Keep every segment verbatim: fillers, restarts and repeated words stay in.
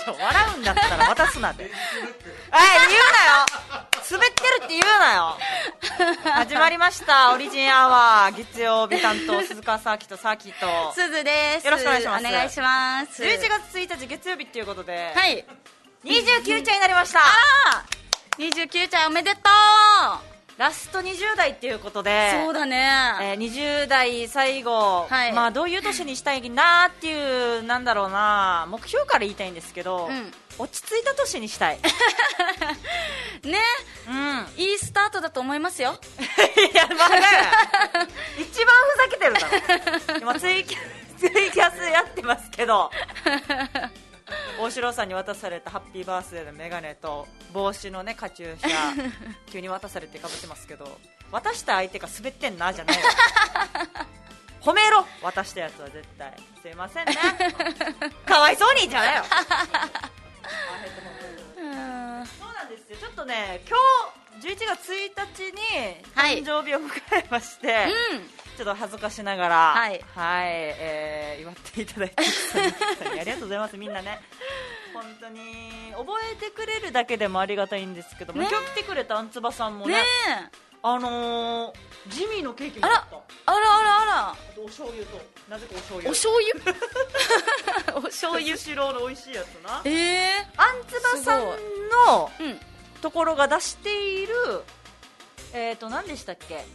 笑うんだったら渡すなってえ言うなよ滑ってるって言うなよ始まりましたオリジンアワー月曜日担当鈴川サーキとサーキとすずです。 よろしくお願いします。 お願いします。 じゅういちがつついたち月曜日っていうことで、 はい、 にじゅうきゅうちゃいになりました。 あーにじゅうきゅうちゃいおめでとう。 ラストにじゅう代っていうことで、 そうだね、 えー、にじゅう代最後、はい、まあどういう年にしたいなっていうなんだろうな目標から言いたいんですけど、うん、落ち着いた年にしたいね、うん、いいスタートだと思いますよいやまあね一番ふざけてるだろ今ツイキャスツイキャスやってますけど大城さんに渡されたハッピーバースデーのメガネと帽子のねカチューシャ急に渡されてかぶってますけど、渡した相手が滑ってんなじゃないよ褒めろ渡したやつは絶対すいませんねかわいそうにじゃないよそうなんですよ。ちょっとね今日じゅういちがつついたちに誕生日を迎えまして、はい、うん、ちょっと恥ずかしながら、はい、はい、えー、祝っていただいてありがとうございます。みんなね本当に覚えてくれるだけでもありがたいんですけども、ね、今日来てくれたあんつばさんもね、ねあのー、ジミーのケーキもらった。 あらあらあらあら、 あとお醤油となぜかお醤油お醤油お醤油スシローの美味しいやつな。 えー、 あんつばさんのところが出している、えーと何でしたっけ、ん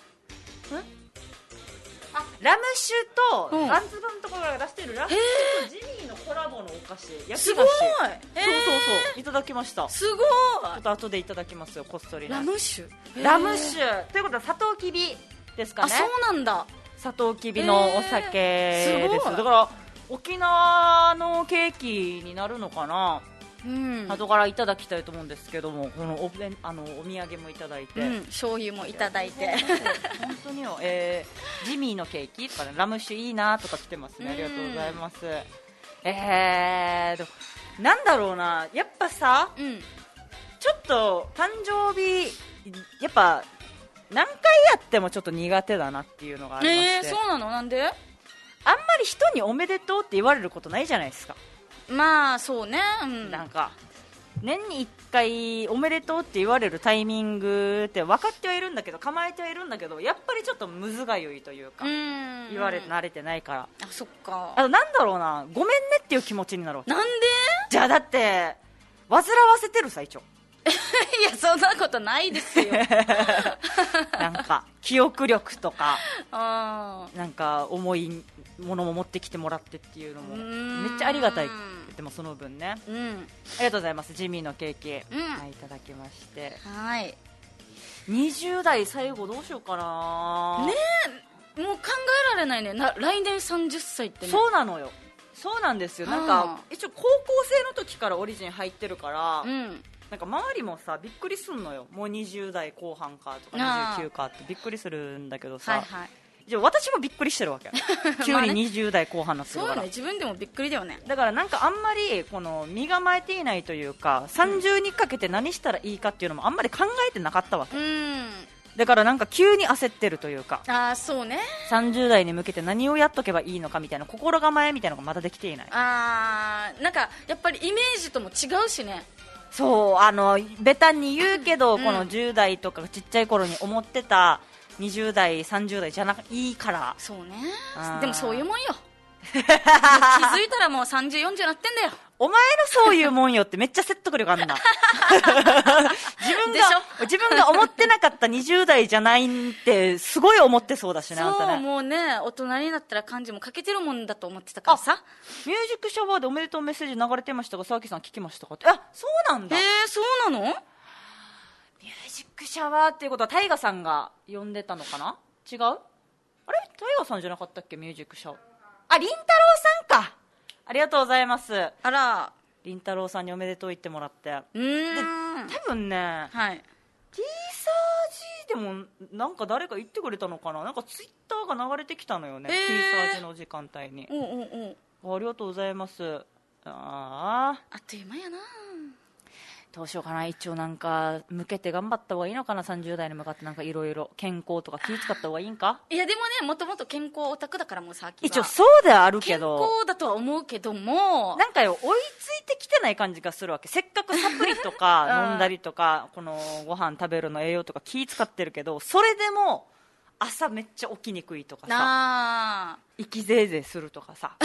あラム酒と、うん、あんつばのところが出しているラム酒とジミーのコラボのお菓子、焼き菓子、すごい、そうそうそういただきました。 すごい、 ちょっと後でいただきますよこっそり、ね、 ラム酒ラム酒ということはサトウキビですかね。 あ、そうなんだ。 サトウキビのお酒です。だから沖縄のケーキになるのかな、うん、後からいただきたいと思うんですけども、この お, あのお土産もいただいて、うん、 醤油もいただいて本当によ、えー、ジミーのケーキとか、ね、ラム酒いいなとか来てますね。ありがとうございます。えーなんだろうな、やっぱさ、うん、ちょっと誕生日やっぱ何回やってもちょっと苦手だなっていうのがありまして、 えー、そうなの、なんで？ あんまり人におめでとうって言われることないじゃないですか。 まあそうね、うん、 なんか年にいっかいおめでとうって言われるタイミングって分かってはいるんだけど、構えてはいるんだけど、やっぱりちょっとむずがゆいというか、うん言われて慣れてないから。 あ、そっか。 あとなんだろうな、ごめんねっていう気持ちになるわけ。 なんで？ じゃあだって煩わせてる最長いやそんなことないですよなんか記憶力とかあなんか重いものも持ってきてもらってっていうのもめっちゃありがたい。でもその分ね、うん、ありがとうございます。ジミーのケーキ、うんはい、いただきまして、はい、にじゅう代最後どうしようかな。 ねえ、もう考えられないねな、来年さんじゅっさいってね。 そうなのよ、そうなんですよ。なんか一応高校生の時からオリジン入ってるから、うんなんか周りもさびっくりすんのよ。もうにじゅう代後半かとかにじゅうきゅうかってびっくりするんだけどさ、はいはい、じゃあ私もびっくりしてるわけ急ににじゅう代後半になってるから、 そうね、自分でもびっくりだよね。 だからなんかあんまりこの身構えていないというか、さんじゅうにかけて何したらいいかっていうのもあんまり考えてなかったわけ。うんだからなんか急に焦ってるというか、 あそうね、 さんじゅう代に向けて何をやっとけばいいのかみたいな心構えみたいなのがまだできていない。 あなんかやっぱりイメージとも違うしね。 そうあのベタに言うけど、うん、このじゅう代とかちっちゃい頃に思ってたにじゅう代さんじゅう代じゃないいから。 そうね、でもそういうもんよ気づいたらもうさんじゅう、よんじゅうなってんだよ。 お前のそういうもんよってめっちゃ説得力あんな自分が自分が思ってなかったにじゅう代じゃないってすごい思ってそうだしね。 そうあんたね、 もうね大人になったら漢字も書けてるもんだと思ってたからさ。 ミュージックシャワーでおめでとうメッセージ流れてましたが沢木さん聞きましたかって。あそうなんだ。 へえそうなの。ミュージックシャワーっていうことはタイガさんが呼んでたのかな。違うあれタイガさんじゃなかったっけミュージックシャワー。ありんたろーさんか。ありがとうございます。 あらりんたろーさんにおめでとう言ってもらって、 うーんで多分ね、はい、T サージでもなんか誰か言ってくれたのかな。なんかツイッターが流れてきたのよね、えー、T サージの時間帯に。うんうんうん、ありがとうございます。ああっという間やな。 どうしようかな。一応なんか向けて頑張った方がいいのかな。さんじゅう代に向かってなんかいろいろ健康とか気使った方がいいんか。 いやでもね、もともと健康オタクだから、もうさっきは一応そうではあるけ健ど、 康だとは思うけども、 なんかよ追いついてきてない感じがするわけ。せっかくサプリとか飲んだりとか、このご飯食べるの栄養とか気使ってるけど、それでも朝めっちゃ起きにくいとかさ、 あ息ぜいぜいするとかさ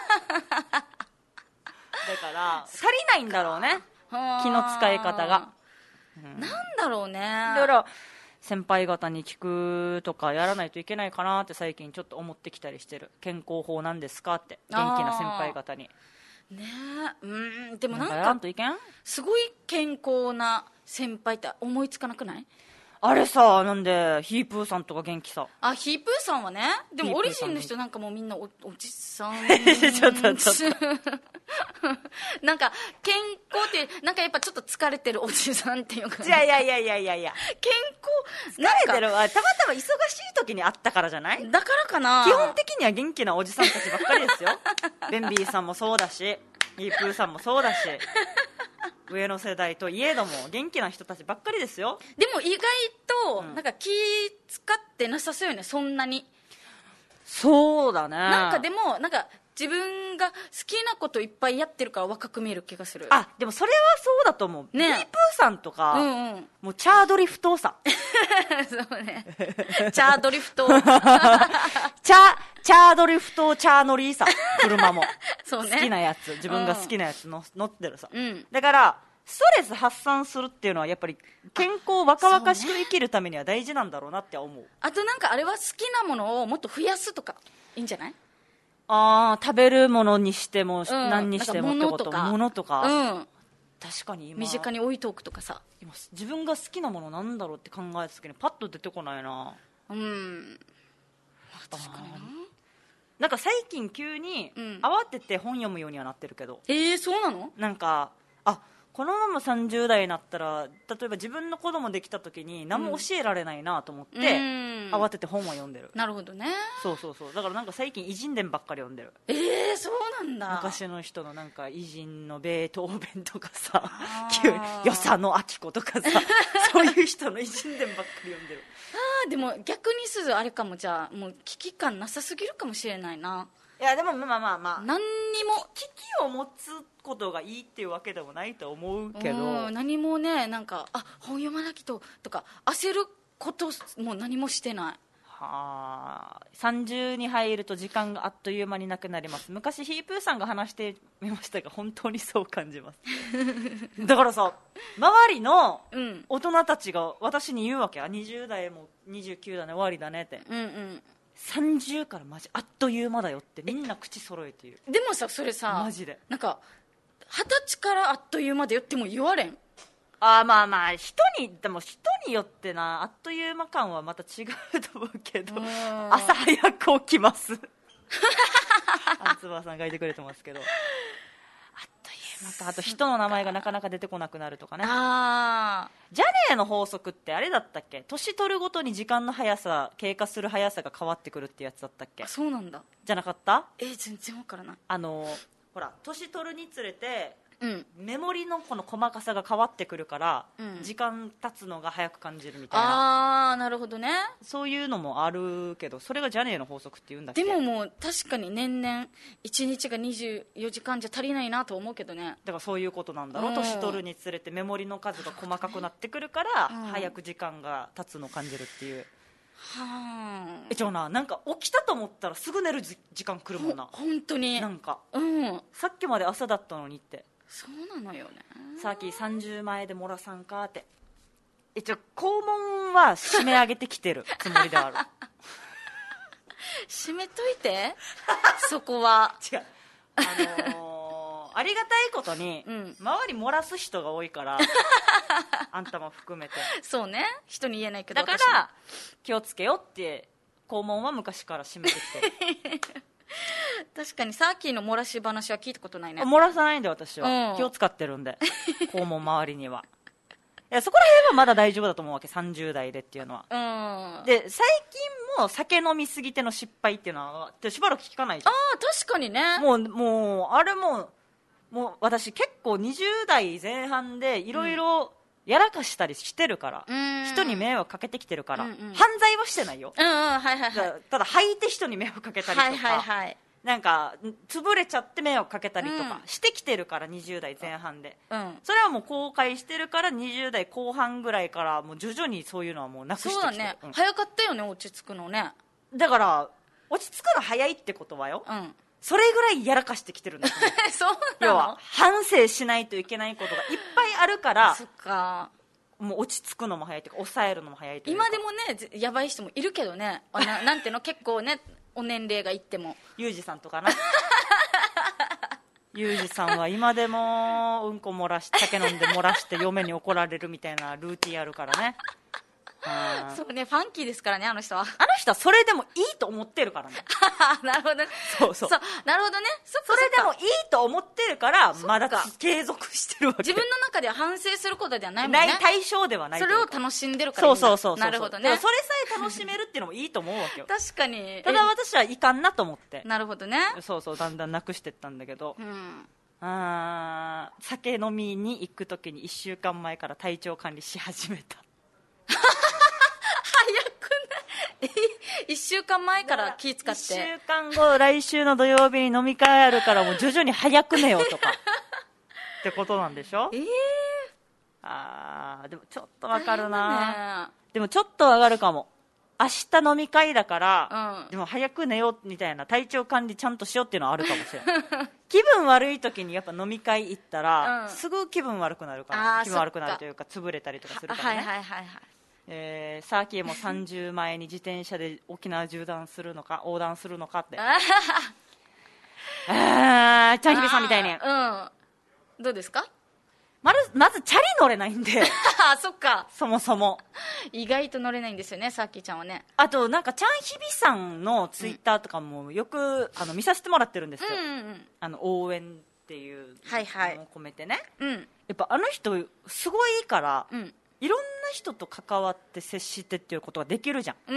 だから足りないんだろうね、 ー気の使い方が。 なんだろうね。 だから先輩方に聞くとかやらないといけないかなって最近ちょっと思ってきたりしてる。健康法なんですかって、元気な先輩方にねえ、うん、でもなんなんかやらんかといけん。 すごい健康な先輩って思いつかなくない？ あれさ、なんでヒープーさんとか元気さ。 あ、ヒープーさんはね。でもオリジンのヒー人なんかもうみんな お, おじさんちょっとちょっなんか健康ってなんかやっぱちょっと疲れてるおじさんっていうか、 いやいやいやいやいやいや健康なんか疲れてるわ。たまたま忙しい時に会ったからじゃない。 だからかな。 基本的には元気なおじさんたちばっかりですよベンビーさんもそうだし、ヒープーさんもそうだし、上の世代といえども元気な人たちばっかりですよ。 でも意外とうんなんか気使ってなさそうよね、そんなに。 そうだね。 なんかでもなんか自分が好きなこといっぱいやってるから若く見える気がする。 あ、でもそれはそうだと思う、 ねヒープーさんとか、 うんうん。 もうチャードリフトさそうね。チャードリフト。 チャチャードリフトチャーノリーさ、車もそうね。 好きなやつ、自分が好きなやつの乗ってるさ、 うん。 だからストレス発散するっていうのはやっぱり健康若々しく生きるためには大事なんだろうなって思う。 あとなんかあれは好きなものをもっと増やすとかいいんじゃない？ あー、食べるものにしても、 ん何にしてもってこと。 なんか物とか、 うん。 確かに今身近に置いておくとかさ。 今自分が好きなものなんだろうって考えた時にパッと出てこないな。 うん。確かにな。 なんか最近急にうん慌てて本読むようにはなってるけど、 えー、そうなの？ なんかあ、このままさんじゅう代になったら例えば自分の子供できた時に何も教えられないなと思って、 うん慌てて本は読んでる。 なるほどね。 そうそうそう、だからなんか最近偉人伝ばっかり読んでる。 えー、そうなんだ。 昔の人のなんか偉人のベートーベンとかさ、 あー急に与謝野明子とかさそういう人の偉人伝ばっかり読んでる。 あーでも逆にすずあれかも。じゃあもう危機感なさすぎるかもしれないな。 いやでもまあまあまあ何にも危機を持つことがいいっていうわけでもないと思うけど、 うん何もね、なんかあ本読まなきゃととか焦ることも何もしてない。 はあ、さんじゅうに入ると時間があっという間になくなります。昔ヒープーさんが話してみましたが本当にそう感じますだからさ、周りのうん大人たちが私に言うわけ。あ、にじゅう代もにじゅうきゅうだね、終わりだねって。 うんうんさんじゅうからマジあっという間だよってみんな口揃えて言う。 でもさそれさマジでなんか二十歳からあっという間でよっても言われん。 あー、まあまあ人にでも人によってな、あっという間感はまた違うと思うけど、 うん朝早く起きますあつばさんがいてくれてますけど、あっという間か。あと人の名前がなかなか出てこなくなるとかね。 あジャネーの法則ってあれだったっけ？年取るごとに時間の速さ、経過する速さが変わってくるってやつだったっけー？そうなんだ。 じゃなかった？ えー、全然わからない。 あのほら年取るにつれてうんメモリのこの細かさが変わってくるから、 うん時間経つのが早く感じるみたいな、 ああなるほどね。 そういうのもあるけど、それがジャネーの法則っていうんだっけ？ でももう確かに年々いちにちがにじゅうよじかんじゃ足りないなと思うけどね。 だからそういうことなんだろう。 うん年取るにつれてメモリの数が細かくなってくるから、 うん早く時間が経つのを感じるっていう。 はえちょな、なんか起きたと思ったらすぐ寝るじ時間来るもんな。 本当になんかうんさっきまで朝だったのにって。 そうなのよね。 さっきさんじゅう前で漏らさんかって一応肛門は締め上げてきてるつもりである閉めといてそこは違う、あのー、ありがたいことに、 うん周り漏らす人が多いからあんたも含めてそうね、人に言えないけどだから気をつけよって肛門は昔から締めてきてる確かにさっきの漏らし話は聞いたことないね。 漏らさないんで私は、 うん気を使ってるんで肛門周りにはいやそこら辺はまだ大丈夫だと思うわけ、さんじゅう代でっていうのは。 うんで最近も酒飲みすぎての失敗っていうのはしばらく聞かないじゃん。 ああ確かにね。 もうもうあれももう私結構にじゅう代前半でいろいろやらかしたりしてるから、 うん、 人に迷惑かけてきてるから、 うんうん、 犯罪はしてないよ、 うんうん、はいはいはい、 ただ履いて人に迷惑かけたりとか、 はいはいはい、 なんか潰れちゃって迷惑かけたりとかしてきてるから、にじゅう代前半で、 うん、 それはもう後悔してるからにじゅう代後半ぐらいからもう徐々にそういうのはもうなくしてきてる。 そうだね、 うん、 早かったよね落ち着くのね。 だから落ち着くの早いってことはよ、 うん、 それぐらいやらかしてきてるんだそうなの。 要は反省しないといけないことがいっぱいあるからそっか、 もう落ち着くのも早いというか抑えるのも早いというか。 今でもねやばい人もいるけどね、な, なんていうの結構ねお年齢がいってもユージさんとかなユージさんは今でもうんこ漏らし酒飲んで漏らして嫁に怒られるみたいなルーティンあるからね。 そうね、ファンキーですからねあの人は。 あの人はそれでもいいと思ってるからねなるほどね、 そうそう、 そうなるほどね、そっかそれでもいいと思ってるからまだそっか継続してるわけ。 自分の中では反省することではないもんね。 ない対象ではないそれを楽しんでるからいいんだ。 そうそうそうそう、 なるほどね。 でもそれさえ楽しめるっていうのもいいと思うわけよ確かに。 ただ私はいかんなと思って。 なるほどね。 そうそう、だんだんなくしてったんだけど、 うん、 あ酒飲みに行くときにいっしゅうかんまえから体調管理し始めた早くないいっしゅうかんまえから気使っていっしゅうかんご来週の土曜日に飲み会あるからもう徐々に早く寝ようとかってことなんでしょ。 えー、 あーでもちょっとわかるな、 ね、 でもちょっと上がるかも。明日飲み会だから、 うん、 でも早く寝ようみたいな体調管理ちゃんとしようっていうのはあるかもしれない気分悪い時にやっぱ飲み会行ったら、うん、すぐ気分悪くなるから気分悪くなるというか潰れたりとかするからね。 はいはいはいはい、 えー、サーキーもさんじゅうまえに自転車で沖縄縦断するのか横断するのかってあーちゃんひびさんみたいに、 うん、どうですか。 ま, まずチャリ乗れないんでそっか、 そもそも意外と乗れないんですよねさっきちゃんはね。 あとなんかちゃんひびさんのツイッターとかもよく、うん、あの見させてもらってるんですよ、 うんうんうん、 あの応援っていうのを込めてね、はいはい、やっぱあの人すごいから、うん、いろんな人と関わって接してっていうことができるじゃん、うん、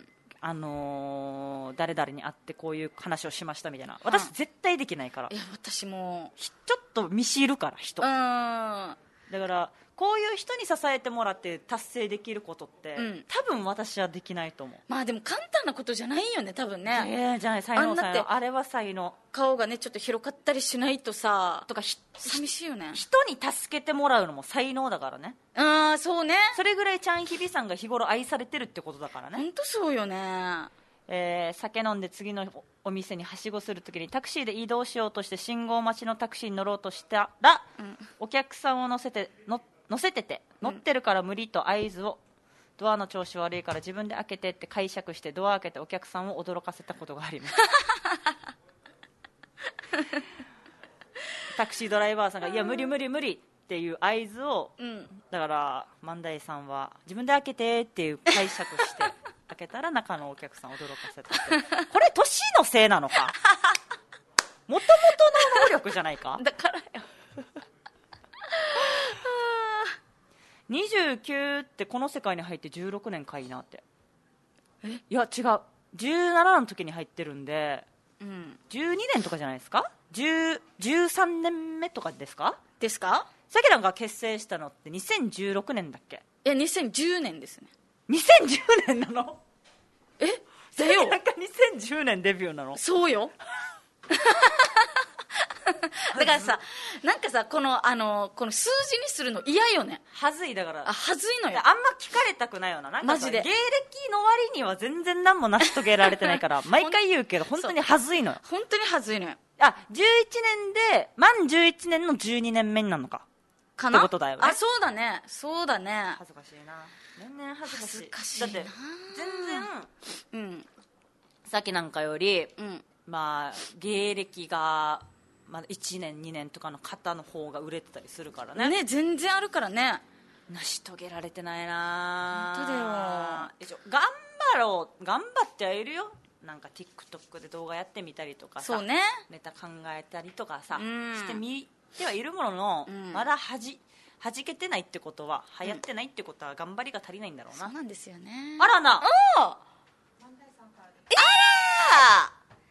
あのー、誰々に会ってこういう話をしましたみたいな、私絶対できないから。 いや私もちょっと見知るから人、うん、だからこういう人に支えてもらって達成できることって、うん、多分私はできないと思う。 まあでも簡単なことじゃないよね多分ね。 えー、じゃない才能才能、あれは才能。 顔がねちょっと広かったりしないとさとか寂しいよね。 人に助けてもらうのも才能だからね。 ああそうね、 それぐらいちゃんひびさんが日頃愛されてるってことだからね。 本当そうよね。 えー、酒飲んで次のお店にはしごするときにタクシーで移動しようとして信号待ちのタクシーに乗ろうとしたら、うん、お客さんを乗せての乗せてて乗ってるから無理と合図を、ドアの調子悪いから自分で開けてって解釈してドア開けてお客さんを驚かせたことがありますタクシードライバーさんがいや無理無理無理っていう合図を、うん、だから万代さんは自分で開けてっていう解釈して開けたら中のお客さんを驚かせたってこれ年のせいなのかもともとの能力じゃないか。 だからよにじゅうきゅうってこの世界に入ってじゅうろくねんかいいなって。えいや違うじゅうななの時に入ってるんで、うん、じゅうにねんとかじゃないですか。じゅう、じゅうさんねんめとかですかですか。 さきらんが結成したのってにせんじゅうろくねんだっけ。 いやにせんじゅうねんですね。 にせんじゅうねんなの。 えだよ。 なんかにせんじゅうねんデビューなの。 そうよだからさなんかさこのあのこの数字にするの嫌よね。 はずいだから。 あはずいのよ。 あんま聞かれたくないよな。なんかマジで芸歴の割には全然何も成し遂げられてないから毎回言うけど本当にはずいのよ。 本当にはずいのよ。 あじゅういちねんで満じゅういちねんのじゅうにねんめになるのかかなってことだよね。 あそうだねそうだね。 恥ずかしいな。年々恥ずかしい。 恥ずかしいな。 だって全然、 うん、 さっきなんかより、 うん、 まあ芸歴が、まあ、いちねんにねんとかの方の方が売れてたりするからね。 ね全然あるからね。 成し遂げられてないな。 本当だよ。 頑張ろう頑張ってはいるよ。なんか TikTok で動画やってみたりとかさ、 そうね、 ネタ考えたりとかさ、 うん、 してみてはいるものの、うん、まだはじ弾けてないってことは流行ってないってことは頑張りが足りないんだろうな、 うん、そうなんですよね。 あらなおあら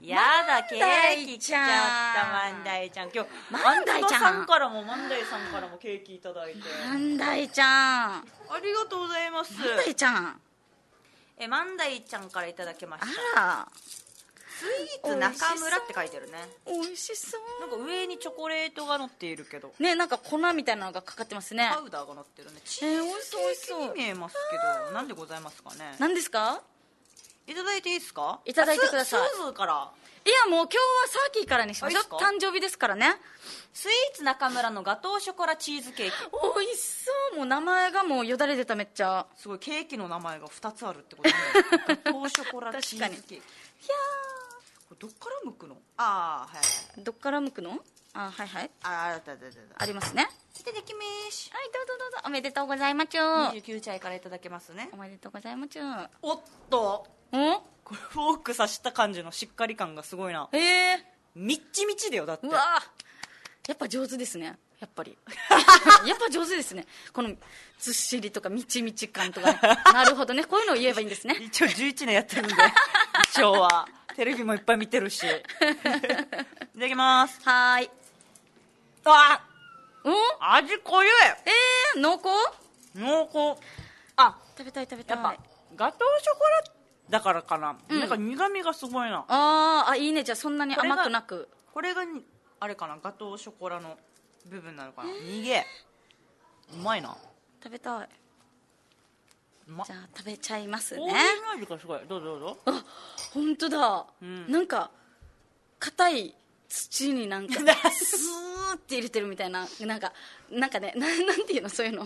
やだ、ケーキ来ちゃった万代ちゃん。今日万代ちゃんさんからも万代さんからもケーキいただいて万代ちゃんありがとうございます。 万代ちゃんえ万代ちゃんからいただきました。 あらスイーツ中村って書いてるね。 美味しそう。 なんか上にチョコレートが乗っているけどね、なんか粉みたいなのがかかってますね。 パウダーが乗ってるね。チえー、 ーズ美味しそう美味しそう。 ケーキに見えますけどなんでございますかね。 何ですか？ いただいていいですか？ いただいてください。 あススーズーからいやもう今日はサーキーからにしましょう。誕生日ですからね。 スイーツ中村のガトーショコラチーズケーキ。 美味しそう。もう名前がもうよだれ出た。めっちゃすごい。ケーキの名前がふたつあるってことね。ガトーショコラチーズケーキ。いやこれどっから剥くの？ああはいどっから剥くの？あはいはいああだだだだありますね。 いただきます。 はいどうぞどうぞ。おめでとうございます。 にじゅうきゅうちゃいからいただけますね。 おめでとうございます。 おっとおこれフォーク刺した感じのしっかり感がすごいな。 ええみっちみちだよ。だってうわやっぱ上手ですね。やっぱりやっぱ上手ですね。このずっしりとかみちみち感とか、ね、なるほどね。こういうのを言えばいいんですね。 一応じゅういちねんやってるんで一応はテレビもいっぱい見てるしいただきます。 はーい。 あうん味濃い。 えー、濃厚濃厚。あ食べたい食べたい。 やっぱガトーショコラだからかな、 うん、 なんか苦味がすごいな。 あーあいいね。じゃあそんなに甘くなくこれがあれかなガトーショコラの部分なのかな。逃げうまいな。 食べたい。 うまっ。 じゃあ食べちゃいますね。 こういう味がすごい。どうぞどうぞ。 あ本当だ、 うん、 なんか硬い土になんかスーって入れてるみたいな。なんかなんかねななんていうのそういうの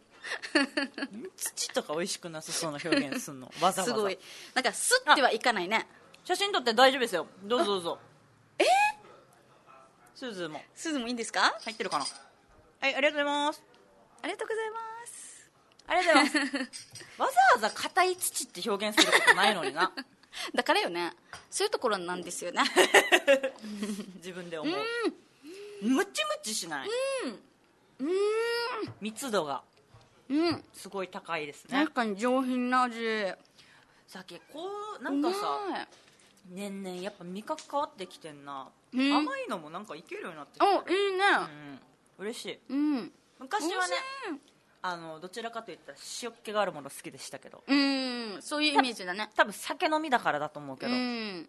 土とか美味しくなさそうな表現すんのわざわざ。 すごいなんかスってはいかないね。 写真撮って大丈夫ですよ。どうぞどうぞ。 えー、 スーズーもスーズもいいんですか？ 入ってるかな。はいありがとうございます。 ありがとうございます。 ありがとうございますわざわざ硬い土って表現することないのになだからよね。そういうところなんですよね自分で思う。うんムチムチしない。 うんうん密度がうんすごい高いですね。 確かに上品な味。 さっきこうなんかさ年々やっぱ味覚変わってきてんな、うん、甘いのもなんかいけるようになってきて。 おいいね、 うん、嬉しい、 うん、 昔はねあのどちらかといったら塩っ気があるもの好きでしたけど、 うんそういうイメージだね。 多分酒飲みだからだと思うけど、うん、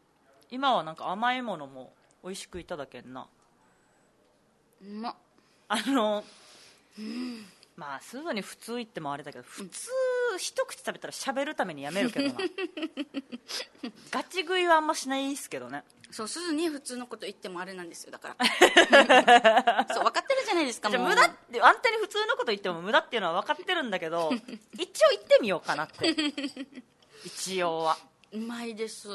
今はなんか甘いものも美味しくいただけんな。 うまっ。 あの、うん、まあスードに普通言ってもあれだけど普通一口食べたら喋るためにやめるけどなガチ食いはあんましないですけどね。 そうすずに普通のこと言ってもあれなんですよ。だからそう分かってるじゃないですか。もう無駄ってあんたに普通のこと言っても無駄っていうのは分かってるんだけど一応言ってみようかなって一応は。 うまいです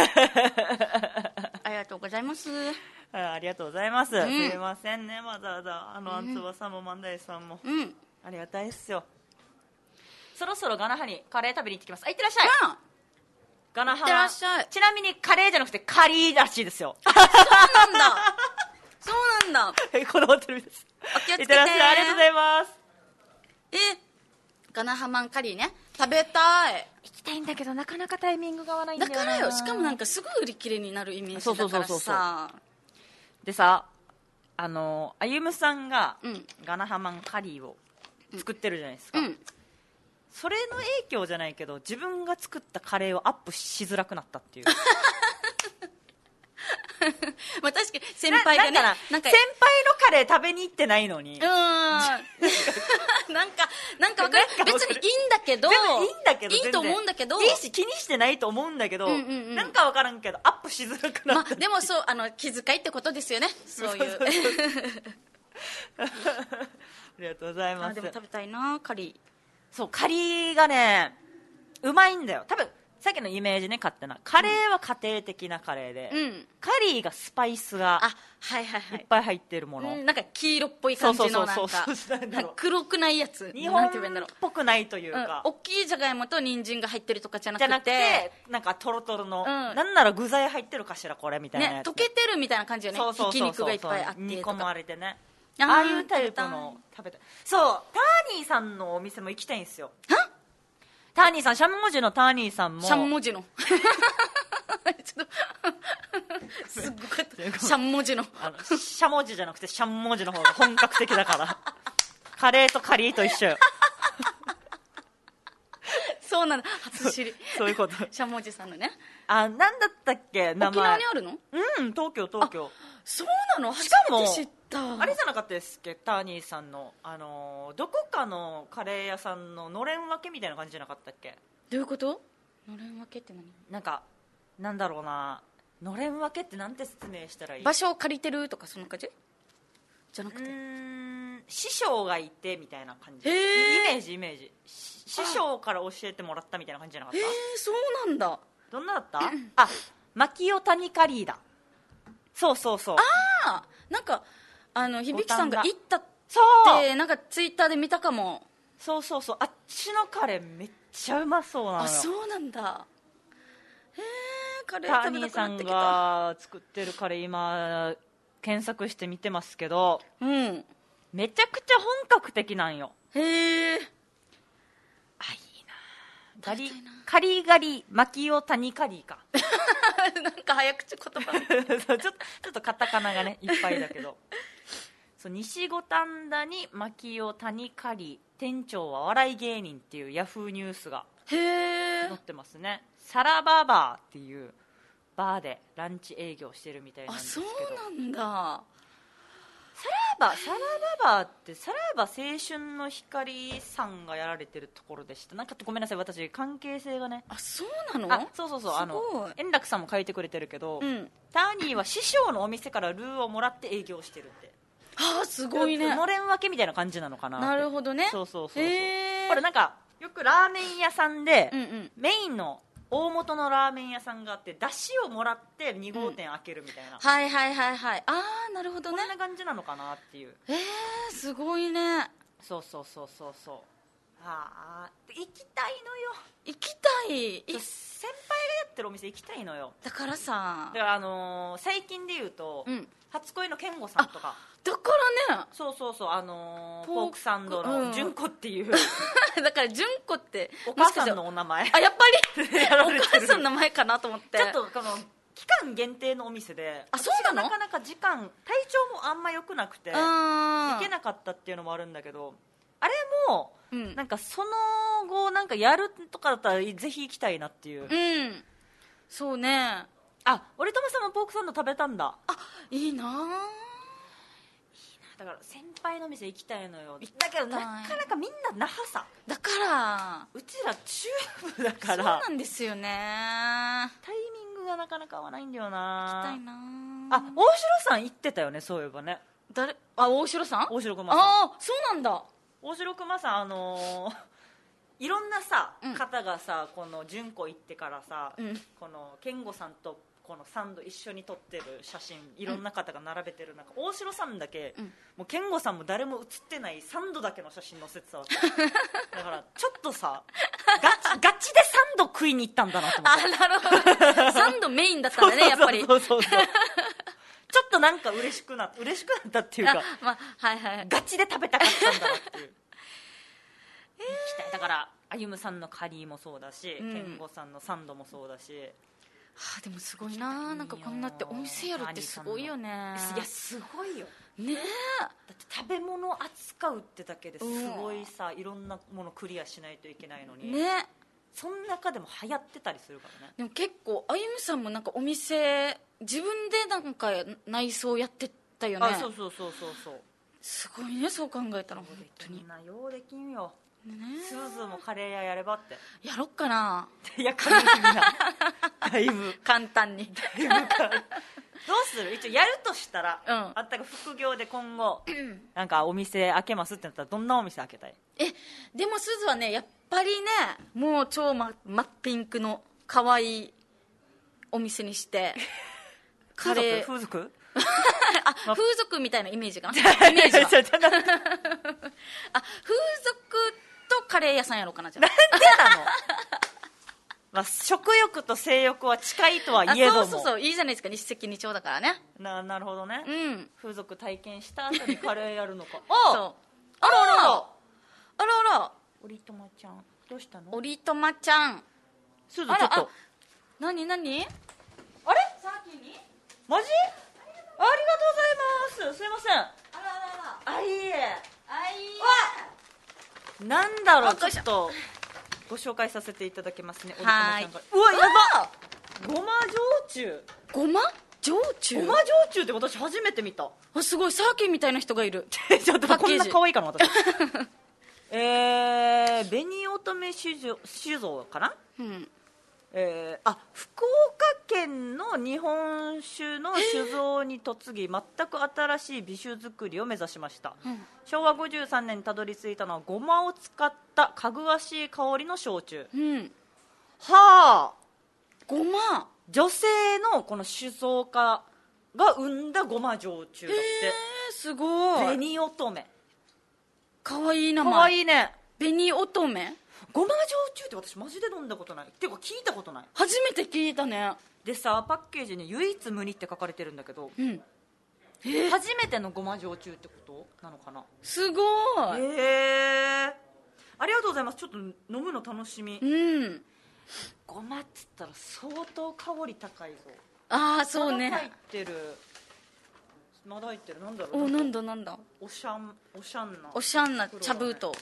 ありがとうございます。 あ, ありがとうございます、うん、すいませんねわざわざあのあんつばさんも万代さんも、うん、ありがたいっすよ。そろそろガナハにカレー食べに行ってきます。あいってらっしゃい、うん、ガナハはちなみにカレーじゃなくてカリーらしいですよ。 そうなんだそうなんだこのホテルです。 お気をつけて。 いってらっしゃい。ありがとうございます。 えガナハマンカリーね食べたい。 行きたいんだけどなかなかタイミングが合わないんだよな。 だからよ。しかもなんかすぐ売り切れになるイメージだからさ。そうそうそうそうでさあのあゆむさんが、うん、ガナハマンカリーを作ってるじゃないですか、うん、それの影響じゃないけど自分が作ったカレーをアップしづらくなったっていうまあ確かに先輩がねななんかなんか先輩のカレー食べに行ってないのにうんなんかなんか分かる。別にいいんだけどいいんだけどいいと思うんだけどいいし気にしてないと思うんだけど、うんうんうん、なんか分からんけどアップしづらくなった、 まあ、でもそうあの気遣いってことですよね。そういうありがとうございます。 あでも食べたいなカリー。 そうカリーがねうまいんだよ多分。さっきのイメージね勝手なカレーは家庭的なカレーで、うん、カリーがスパイスがいっぱい入ってるもの、 うん、なんか黄色っぽい感じのなんか黒くないやつ日本っぽくないというか、 うん、大きいじゃがいもと人参が入ってるとかじゃなくてじゃなくてなんかトロトロの、うん、なんなら具材入ってるかしらこれみたいなやつ、 ね、溶けてるみたいな感じよね。ひき肉がいっぱいあって煮込まれてねああいうタイプの食べたい。そうターニーさんのお店も行きたいんですよ。ターニーさんしゃもじのターニーさんもしゃもじのちょっとすごかったしゃん文字のあのしゃもじじゃなくてしゃん文字の方が本格的だからカレーとカリーと一緒よそうなんだ、初知りそういうことしゃもじさんのね。 あ、なんだったっけ名前。 沖縄にあるの？ うん東京東京。 そうなの？ しかも初めて知った。 あれじゃなかったですっけ、ターニーさんの、あのーどこかのカレー屋さんののれん分けみたいな感じじゃなかったっけ。 どういうこと？のれん分けって何？ なんかなんだろうな、のれん分けってなんて説明したらいい。 場所を借りてるとかそんな感じじゃなくうて、 ーん師匠がいてみたいな感じ。 へーイメージイメージし師匠から教えてもらったみたいな感じじゃなかっへえ、そうなんだ。 た。どんなだったあ、マキオタニカリーだ。そうそうそう。 あ、なんかあの響さんが行ったっそうてなんかツイッターで見たかも。 そうそうそう、あっちのカレーめっちゃうまそうなのよ。 あ、そうなんだ。へえ、カレター食べーニーさんたくなってきた。 が作ってるカレー今検索して見てますけど、 うん。 めちゃくちゃ本格的なんよ。 へえ。 あ、いいな。ガリ食べたいなカリガリマキオタニカリーかなんか早口言葉。 そうちょっとちょっとカタカナがねいっぱいだけどそう西五反田にマキオタニカリー、店長は笑い芸人っていうヤフーニュースがへえ載。ってますね。サラババーっていうバーでランチ営業してるみたいなんあ、 ですけど、 そうなんだ。 サラバサラババーってサラバ青春の光さんがやられてるところでした。なんかごめんなさい、私関係性がね。 あ、そうなの？ あ、そうそうそう、あすごいの円楽さんも書いてくれてるけど、 うん。 ターニーは師匠のお店からルーをもらって営業してるって。 あー、すごいね。 のれん分けみたいな感じなのかなって。 なるほどね。 そうそうそうそう。 へーこれなんかよくラーメン屋さんで、 うんうん。 メインの大元のラーメン屋さんがあって出汁をもらってに号店開けるみたいな、 はいはいはいはい。ああ、なるほどねこん。な感じなのかなっていう。 えー、すごいね。 そうそうそうそうそう。ああ、行きたいのよ。 行きたい。いそう先輩がやってるお店行きたいのよ。 だからさだ。からあのー最近で言うと、 うん。 初恋の健吾さんとか。 だからね。 そうそうそう、あのーポークポークサンドうんの純子っていうだから純子ってお母さんもしかしてのお名前あ、やっぱりやられおてる母さんの名前かなと思って。 ちょっとこの期間限定のお店で、 あそうなの私がなかなか時間体調もあんま良くなくてあ行けなかったっていうのもあるんだけど、あれもうんなんかその後なんかやるとかだったらぜひ行きたいなっていう、 うんそうね。 あ、俺ともさんもポークサンド食べたんだ。 あ、いいなぁ。 だから先輩の店行きたいのよ。だけどなかなかみんな那覇さ、 だからうちら中部だかそうらなんですよね。 タイミングがなかなか合わないんだよな。 行きたいなぁ。 あ、大城さん行ってたよね、そういえばね。 誰？あ、大城さん？ 大城熊さん。 ああ、そうなんだ。 大城熊さん、あのーいろんなさ、 うん方がさ、この純子行ってからさ、 うんこの健吾さんとこのサンド一緒に撮ってる写真、いろんな方が並べてる中、大城さんだけ、 うんもう健吾さんも誰も写ってないサンドだけの写真載せてたわけだからちょっとさガチガチでサンド食いに行ったんだなと思って。 あ、なるほど。サンドメインだったんだね、やっぱり。 そうそうそうそうちょっとなんか嬉しくなった嬉しくなったっていうか、 あ、まあ、はいはい。 ガチで食べたかったんだなっていう行きたい。だから歩夢さんのカリーもそうだし、 うん健吾さんのサンドもそうだし、 はあ、でもすごいな、なんかこんなってお店やるってすごいよね。 いやすごいよ。 ねだって食べ物扱うってだけですごいさ、いろんなものクリアしないといけないのえに、 ね。 その中でも流行ってたりするからね。 でも結構あゆむさんもなんかお店自分でなんか内装やってたよね。 あ、そうそうそうそうそう。 すごいね、そう考えたら本当にみんなようできんよ。 ね。 スーズーもカレー屋やればってやろっかな。 いや軽いなだいぶ簡単に。 だいぶ軽いどうする？一応やるとしたら、 うんあったか副業で今後なんかお店開けますってなったらどんなお店開けたい？ え、でもすずはね、やっぱりね、もう超真真っピンクの可愛いお店にしてカレー風俗？ あ、風俗みたいなイメージかな。イメージはちょちょちょなんでなの？ あ、風俗とカレー屋さんやろうかな、じゃあ。 まあ、食欲と性欲は近いとは言えども。 あ、そうそうそう、いいじゃないですか、日赤二鳥だからね。 ななるほどね、 うん。 風俗体験した後にカレーやるのかそう。 ああらあらあらあらあら、 おりとまちゃんどうしたの？ おりとまちゃん。 すずちょっとあら、あ、なになに？ あれさっきにマジ？ありがとうございます。すいません。 あらあらあらあ、いいえ。 あいいわなんだろう、 あよいしょちょっとご紹介させていただきますね。 はーいおりこまさんからうわ、やばごま焼酎。 ごま焼酎ごま焼酎って私初めて見た。 あすごいサーキーみたいな人がいるちょっとこんパッケージな可愛いかな私えー、紅乙女酒造酒造かな、 うんえー、あ福岡県の日本酒の酒造に嫁ぎ全く新しい美酒作りを目指しました、 うん昭和ごじゅうさんねんにたどり着いたのはごまを使ったかぐわしい香りの焼酎。 うんはあ、 ごま女性のこの酒造家が生んだごま焼酎だっへて。 えすごい紅乙女、 かわいい名前かわいいね。 紅乙女ごま焼酎って私マジで飲んだことないっていうか聞いたことない初めて聞いたねでさ、パッケージに唯一無二って書かれてるんだけど、 うん初めてのごま焼酎ってことなのかな。 すごいへえ、ありがとうございます。ちょっと飲むの楽しみ。 うんごまっつったら相当香り高いぞ。 ああそうまだ入っねてる、まだ入ってる。なんだろう、 おなんだなんだおしゃんおしゃんなおしゃんな茶封筒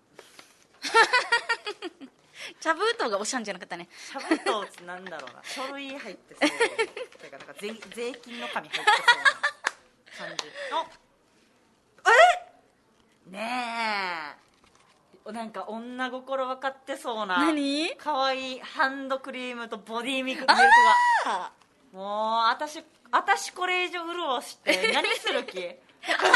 茶封筒がおしゃんじゃなかったね茶封筒ってなんだろうな書類入ってそうてかなんか 税, 税金の紙入ってそうな感じ。あえねえ、なんか女心分かってそうな何かわいいハンドクリームとボディミルクが。 あもう私私これ以上潤して何する気え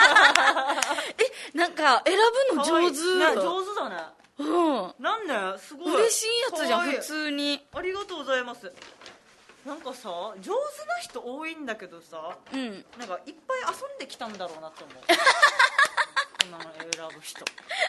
なんか選ぶの上手な上手だね。 うんなんですごい嬉しいやつじゃんかわいい普通にありがとうございます。なんかさ上手な人多いんだけどさ、 うんなんかいっぱい遊んできたんだろうなって思うこんなの選ぶ人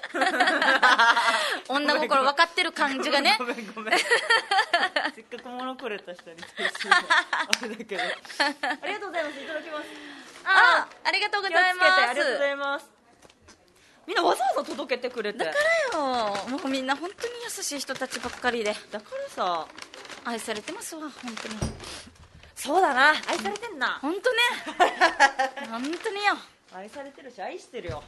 女心分かってる感じがねごめんごめんせっかく物くれた人に対してのあれだけどありがとうございます。いただきます。 あありがとうございま気をつけてありがとうござすいます。みんなわざわざ届けてくれて、 だからよもうみんな本当に優しい人たちばっかりでだからさ、 愛されてますわ本当にそうだな、愛されてんな。 本当ね本当によ愛されてるし愛してるよ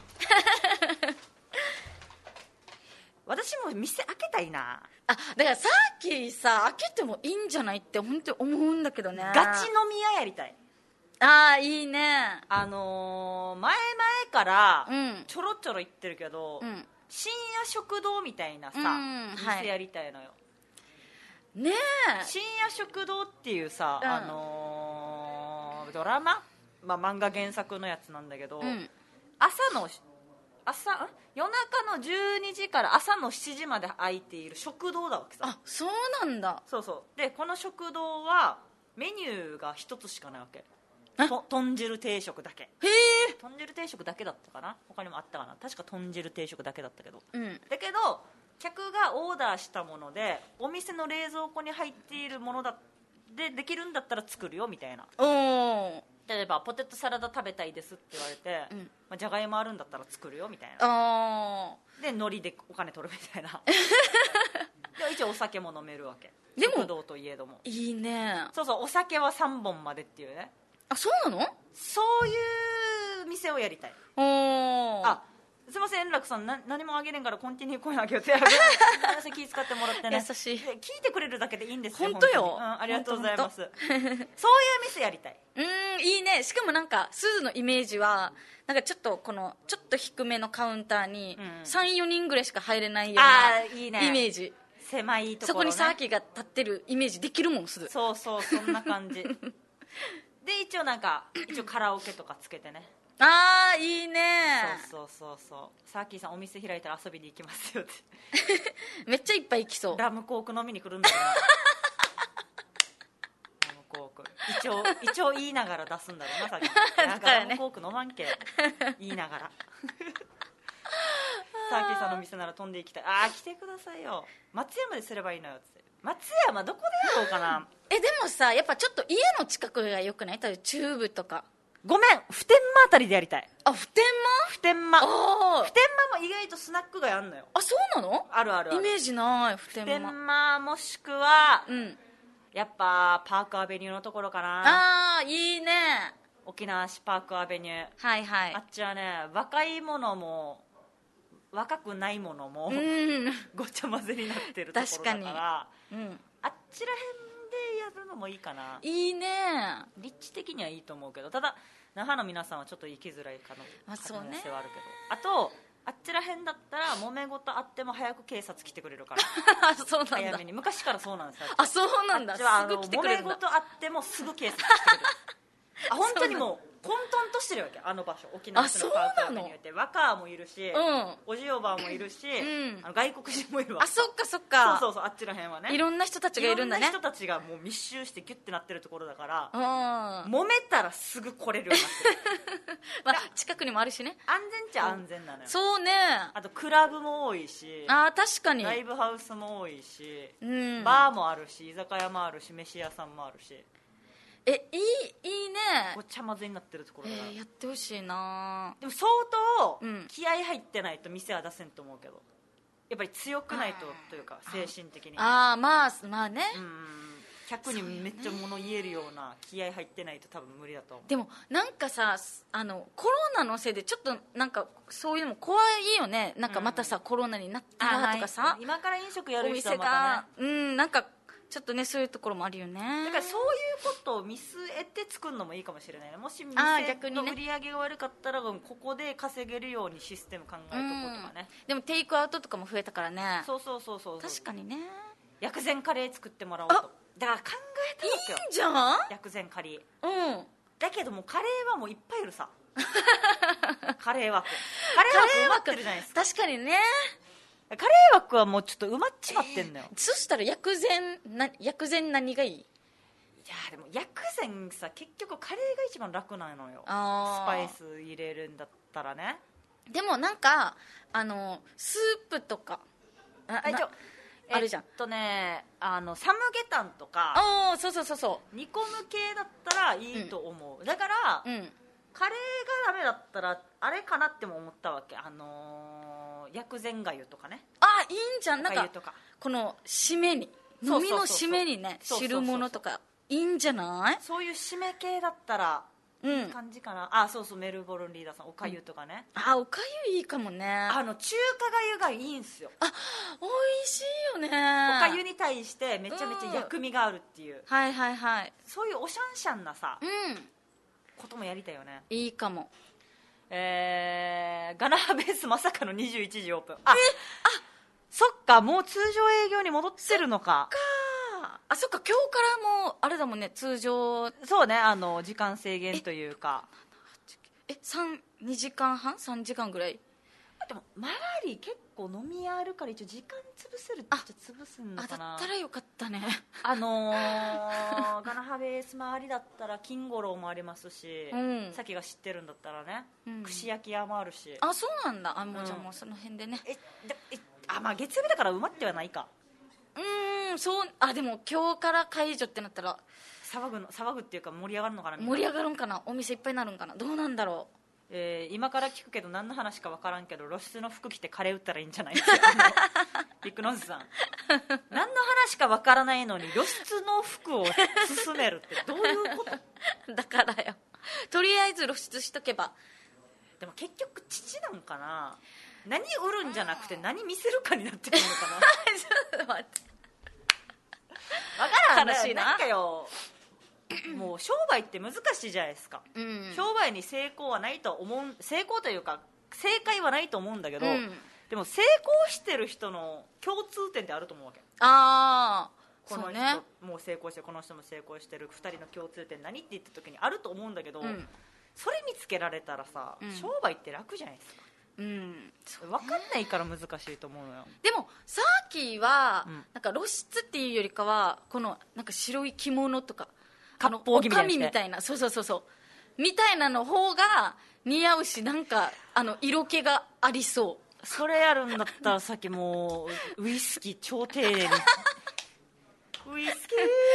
私も店開けたいな。 あだからさっきさ開けてもいいんじゃないって本当に思うんだけどねガチ飲み屋やりたい。 ああいいねあのー、前々からうんちょろちょろ言ってるけど、 うん深夜食堂みたいなさ、 うんはい店やりたいのよ。 ねえ深夜食堂っていうさ、 うんあのードラマ、まあ、漫画原作のやつなんだけど、 うん朝の朝ん夜中のじゅうにじから朝のしちじまで開いている食堂だわけさ。 あそうなんだそうそうでこの食堂はメニューが一つしかないわけ。 えと豚汁定食だけ。 へえ豚汁定食だけだったかな、他にもあったかな、確か豚汁定食だけだったけど、 うんだけど客がオーダーしたものでお店の冷蔵庫に入っているものだでできるんだったら作るよみたいな。 おお例えばポテトサラダ食べたいですって言われて、 うんまあ、じゃがいもあるんだったら作るよみたいな。 あで海苔でお金取るみたいなで一応お酒も飲めるわけ。 でも食堂といえどもーいいねそうそう、お酒はさんぼんまでっていうね、 あそうなのそういう店をやりたい。 おおあ、すいません円楽さん、な何もあげれんからコンティニューコインあげようってごめんなさい気遣ってもらってね優しいで聞いてくれるだけでいいんですよ。 本当よ本にうん、ありがとうございます。 ほんとそういう店やりたい。 うーんいいね。しかもなんかすずのイメージはなんかちょっとこのちょっと低めのカウンターにうんさんよにんぐらいしか入れないようあなーいいねイメージ、 狭いとそこころ、ね、 にサーキが立ってるイメージできるもんすず。 そうそうそんな感じで一応なんか一応カラオケとかつけてねあーいいね。 そうそうそうそうサーキーさんお店開いたら遊びに行きますよってめっちゃいっぱい行きそう。 ラムコーク飲みに来るんだよなラムコーク一応一応言いながら出すんだろうなさっきなんかラムコーク飲まんけ言いながらサーキーさんの店なら飛んでいきたい。ああ来てくださいよ、松山ですればいいのよって。松山どこでやろうかなえでもさやっぱちょっと家の近くがよくない？例えばチューブとか。 ごめん普天間あたりでやりたい。 あ普天普天間間。あ普天間も意外とスナック街あんのよ。 あそうなの？ あるあるある。 イメージない普天普天間。 間もしくは、 うんやっぱパークアベニューのところかな。 あーいいね。 沖縄市パークアベニュー、 はいはい。 あっちはね若いものも若くないものも、 うん、 ごちゃ混ぜになってるところだから、 確かに、うん、 あっちらへんでやるのもいいかな。 いいね。 立地的にはいいと思うけど、ただ那覇の皆さんはちょっと行きづらい可能あそうね性はあるけど、あとあっちらへんだったら揉め事あっても早く警察来てくれるからそうなんだ。 早めに。昔からそうなんですよ。 あ、そうなんだ。 あっちはあのすぐ来てくれるんだ。 揉め事あってもすぐ警察来てくれるあ本当にもう混沌としてるわけ、あの場所。沖縄市のパークアベニューって若もいるし、 うん、 おじおばもいるし、 うん、 あの外国人もいるわ。 あ、そっかそっか。 そうそうそう、あっちらへんはねいろんな人たちがいるんだね。 いろんな人たちがもう密集してギュッてなってるところだから、 うん、 揉めたらすぐ来れるようになってるまあ、近くにもあるしね。 安全っちゃ安全なのよ。 そうね。 あとクラブも多いし、 あー確かにライブハウスも多いし、 うん、 バーもあるし、居酒屋もあるし、飯屋さんもあるし、 え、いい、いいね。 ごちゃ混ぜになってるところだから、 えー、やってほしいな。 でも相当うん気合入ってないと店は出せんと思うけど、やっぱり強くないとというか精神的に、 ああ、まあまあね、 うん客にめっちゃ物言えるような気合入ってないと多分無理だと思う。 でもなんかさ、あのコロナのせいでちょっとなんかそういうのも怖いよね。なんかまたさ、うん、コロナになったらとかさ、 今から飲食やる人お店はまたね、 が、うん、なんかちょっとね、そういうところもあるよね。 だからそういうことを見据えて作るのもいいかもしれないね。もし店の売り上げが悪かったら、ここで稼げるようにシステム考えとこうとかね、 うん、でもテイクアウトとかも増えたからね。 そうそうそうそう、 確かにね。 薬膳カレー作ってもらおうと、だから考えたわけよ。 いいんじゃん、 薬膳カレー。 うんだけどもカレーはもういっぱいいるさカレー枠カレー枠埋まってるじゃないですか。 確かにね。 カレー枠はもうちょっと埋まっちまってんのよ、 えー、そしたら薬膳な、薬膳何がいい？ いやでも薬膳さ、結局カレーが一番楽なのよ。 あスパイス入れるんだったらね。 でもなんかあのスープとか あ, あ, なあるじゃん。 えっとね、あのサムゲタンとかあそうそうそうそ煮込む系だったらいいと思う、うん、だから、 うん、 カレーがダメだったらあれかなっても思ったわけ。あのー、薬膳がゆとかね。 あいいんじゃん。なんかとかこの締めに、飲みの締めにね、汁物とかいいんじゃない？ そういう締め系だったらうん、 いい感じかな。あそうそう、メルボルンリーダーさんおかゆとかね、 うん、あおかゆいいかもね。 あの中華がゆがいいんすよ。 あ美味しいよね。 おかゆに対してめちゃめちゃ薬味があるっていう、うん、 はいはいはい、 そういうおしゃんしゃんなさ、 うん、 こともやりたいよね。 いいかも。 えー、ガナハベースまさかのにじゅういちじオープン。ああそっか、もう通常営業に戻ってるのか。 そっかあそっか、今日からもうあれだもんね、通常。 そうね、あの時間制限というか、 えにじかんはんさんじかんぐらい。 でも周り結構飲み屋あるから一応時間潰せるって言っちゃ潰すんのかな。 あだったらよかったね。 あのー、ガナハベース周りだったら金五郎もありますし、うん、さっきが知ってるんだったらね、うん、串焼き屋もあるし。あそうなんだ。あもう、うん、じゃあもうその辺でね。 えでえあまあ月曜日だから埋まってはないか。 うーんそう。あでも今日から解除ってなったら騒ぐの騒ぐっていうか盛り上がるのかな。 盛り上がるんかな。お店いっぱいになるんかな。どうなんだろう。 えー、今から聞くけど何の話か分からんけど露出の服着てカレー売ったらいいんじゃないビッグノーズさん何の話か分からないのに露出の服を勧めるってどういうことだからよ、とりあえず露出しとけば。 でも結局父なんかな。何売るんじゃなくて何見せるかになってくるのかなちょっと待って分からん悲しいな。 なんかよもう商売って難しいじゃないですか、 うん、 商売に成功はないと思う。成功というか正解はないと思うんだけど、うん、でも成功してる人の共通点ってあると思うわけ。 ああこの人、ね、もう成功してこの人も成功してるふたりの共通点何って言った時にあると思うんだけど、うん、それ見つけられたらさ、うん、商売って楽じゃないですか。うん、分かんないから難しいと思うのよ。 でもサーキーは、うん、なんか露出っていうよりかはこのなんか白い着物とか割烹着みたいな、 おかみみたいな、そうそうそうそうみたいなの方が似合うし、なんかあの色気がありそう。 それやるんだったらさっきもうウイスキー超丁寧にウイスキーがお好きでし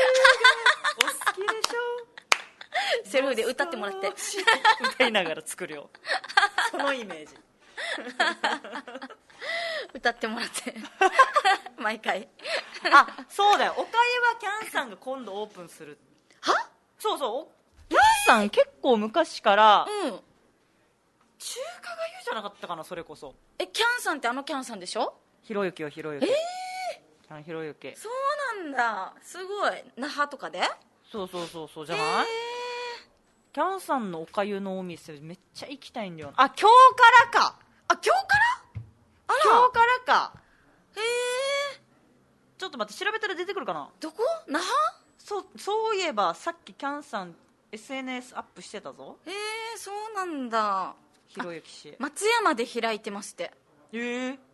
ょセルフで歌ってもらって歌いながら作るよそのイメージ歌ってもらって毎回あ、そうだよ、おかゆはキャンさんが今度オープンする。 はそうそう、キャンさん結構昔からうん中華がゆじゃなかったかな、それこそ。 えキャンさんってあのキャンさんでしょ。 ひろゆきよ、ひろゆき。 えキャンひろゆき。 そうなんだ、すごい。那覇とかで。 そうそうそうそうじゃない、キャンさんのおかゆのお店めっちゃ行きたいんだよ。あ、今日からか。 あ、今日からあら今日からか。 へえ。 ちょっと待って、調べたら出てくるかな。 どこ？那覇？ そうそういえばさっきキャンさん エスエヌエス アップしてたぞ。 へえ、そうなんだ。 ひろゆき氏。 松山で開いてまして。 えー、 えー、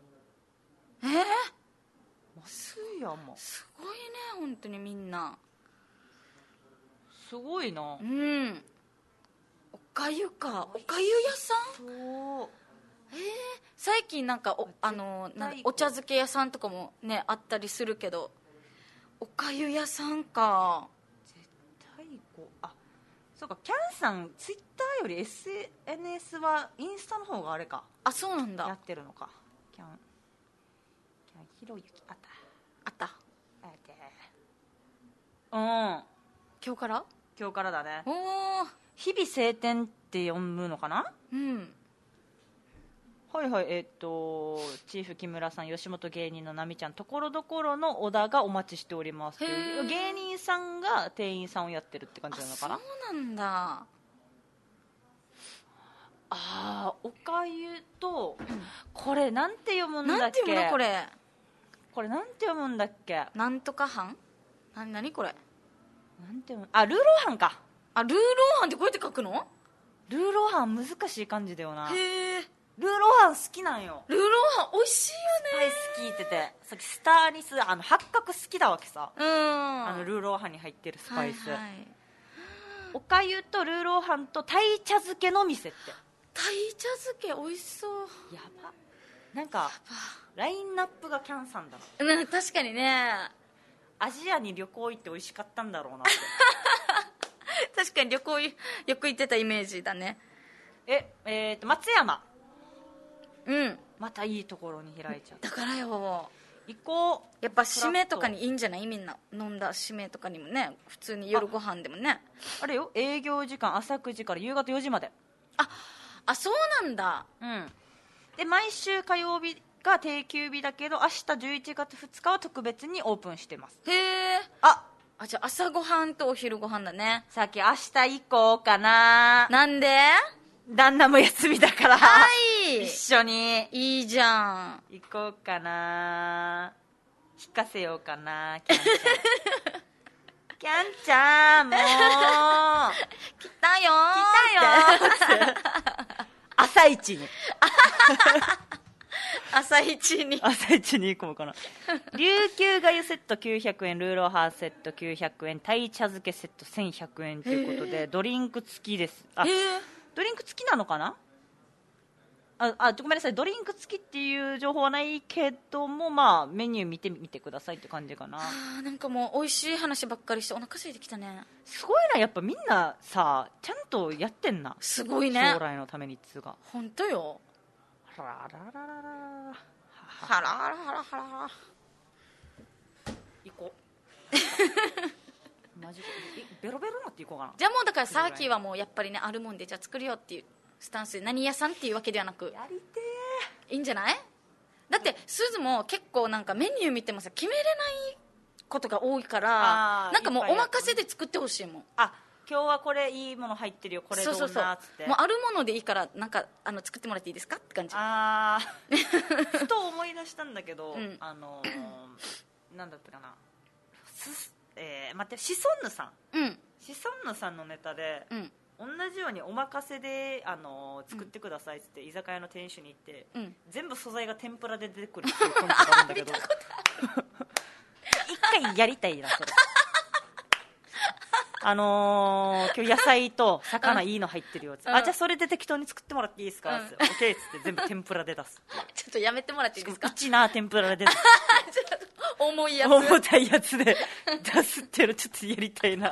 松山すごいね、本当にみんな。 すごいな。 うん。おかゆか、おかゆ屋さん。 そう。 えー、最近なんかおあのなんかお茶漬け屋さんとかもねあったりするけど、おかゆ屋さんか。 絶対こう、あ、そうか、キャンさんツイッターより エスエヌエス はインスタの方があれか。 あ、そうなんだ。 やってるのか。キャンキャンひろゆきあったあった。 あってうん、 今日から？ 今日からだね。 おお。 日々晴天って読むのかな。 うん。 はいはい、えっ、ー、とチーフ木村さん、吉本芸人のなみちゃん、ところどころの小田がお待ちしておりますっていう、芸人さんが店員さんをやってるって感じなのかな。 そうなんだ。 あー、おかゆと、うん、これなんて読むんだっけ。 なんて読むのこれ。 これなんて読むんだっけ。 なんとか藩？な何これ。 なんて読む。あ、ルーローハンか。 あ、ルーローハンってこうやって書くの？ ルーローハン難しい感じだよな。 へえ。 ルーローハン好きなんよ。 ルーローハン美味しいよね。 スパイス効いてて、さっきスターニス、あの八角好きだわけさ。 うん。 あのルーローハンに入ってるスパイス。 はいはい、 おかゆとルーローハンと鯛茶漬けの店って。 鯛茶漬け美味しそう。 やば。なんかラインナップがキャンさんだな。 うん、確かにね。 アジアに旅行行って美味しかったんだろうなって確かに旅行よく行ってたイメージだね。 え、えーと松山。 うん、 またいいところに開いちゃう。 だからよ、 行こう。 やっぱ締めとかにいいんじゃない。みんな飲んだ締めとかにもね、普通に夜ご飯でもね。 あ, あれよ、営業時間朝くじから夕方よじまで。 ああ、そうなんだ。 うんで、毎週火曜日が定休日だけど、明日じゅういちがつふつかは特別にオープンしてます。 へえ。 ああ、じゃあ朝ごはんとお昼ごはんだね。 さっき明日行こうかな。 なんで？ 旦那も休みだからはい一緒にいいじゃん。 行こうかな。引かせようかな、キャンちゃんキャンちゃん、もう来たよ来たよ朝一に朝一に朝一に行こうかな。琉球がゆセットきゅうひゃくえん、ルーローハンセットきゅうひゃくえん、鯛茶漬けセットせんひゃくえんということで、ドリンク付きです。あ、ドリンク付きなのかな。ああ、ごめんなさい、ドリンク付きっていう情報はないけども、まあメニュー見てみてくださいって感じかな。 あ、なんかもう美味しい話ばっかりしてお腹空いてきたね。 すごいな、やっぱみんなさちゃんとやってんな。 すごいね、 将来のためにっつうが。 本当よ。 あららららららはらはらはらはら。 行こうマジでベロベロなって行こうかな。 じゃあもうだからサーキーはもうやっぱりね、あるもんでじゃあ作るよっていうスタンスで、何屋さんっていうわけではなく、 やりていいんじゃない。だってすずも結構なんかメニュー見てもさ決めれないことが多いから、なんかもうお任せで作ってほしいもん。 あ、今日はこれいいもの入ってるよ、これどうなっつって。 そうそうそう、もうあるものでいいから、なんかあの作ってもらっていいですかって感じ。 あーふと思い出したんだけど、うん、あのー、なんだったかな、す、えー、待って、シソンヌさん、うん、シソンヌさんのネタで、うん、同じようにお任せで、あのー、作ってくださいって居酒屋の店主に言って、うん、全部素材が天ぷらで出てくるっていうコントがあるんだけど一回やりたいな、それあのー、今日野菜と魚いいの入ってるよって、うん、あ、じゃあそれで適当に作ってもらっていいですか、うん、オッケーっつって全部天ぷらで出すちょっとやめてもらっていいですか。 うちな天ぷらで出す重いやつ、 重たいやつで出すってのちょっとやりたい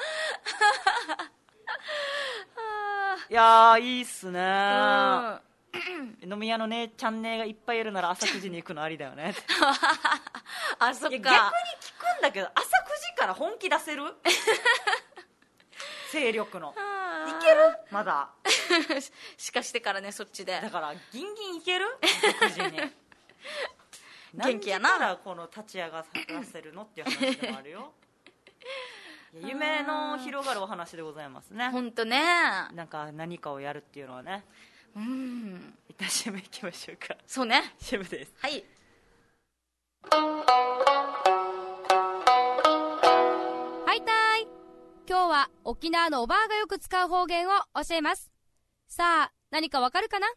ないやー、いいっすねー、 飲み屋のねチャンネルがいっぱいいるなら朝くじに行くのありだよねあ、そっか。 いや逆に聞くんだけど朝くじから本気出せる勢力のいけるまだしかしてからね、そっちでだからギンギンいける朝くじに元気やな。 何時からこの立ち上がらせるのっていう話でもあるよいや夢の広がるお話でございますね。 ほんとね。 なんか何かをやるっていうのはね。 うん。 一旦 シーエム 行きましょうか。 そうね。 シーエム です。 はい。 はいたい。今日は沖縄のおばあがよく使う方言を教えます。さあ、何かわかるかな？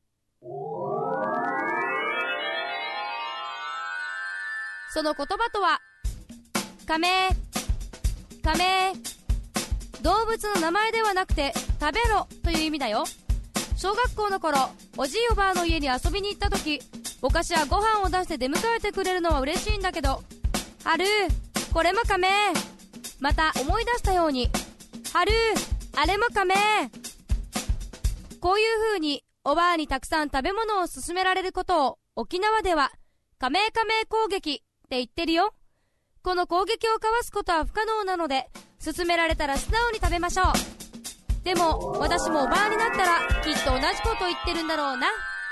その言葉とは、カメー、カメー。動物の名前ではなくて、食べろという意味だよ。小学校の頃、おじいおばあの家に遊びに行った時、お菓子やご飯を出して出迎えてくれるのは嬉しいんだけど、はるー、これもカメー。また思い出したように、はるー、あれもカメー。こういう風におばあにたくさん食べ物を勧められることを沖縄ではカメーカメー攻撃って言ってるよ。この攻撃をかわすことは不可能なので、勧められたら素直に食べましょう。でも私もおばあになったらきっと同じこと言ってるんだろうな。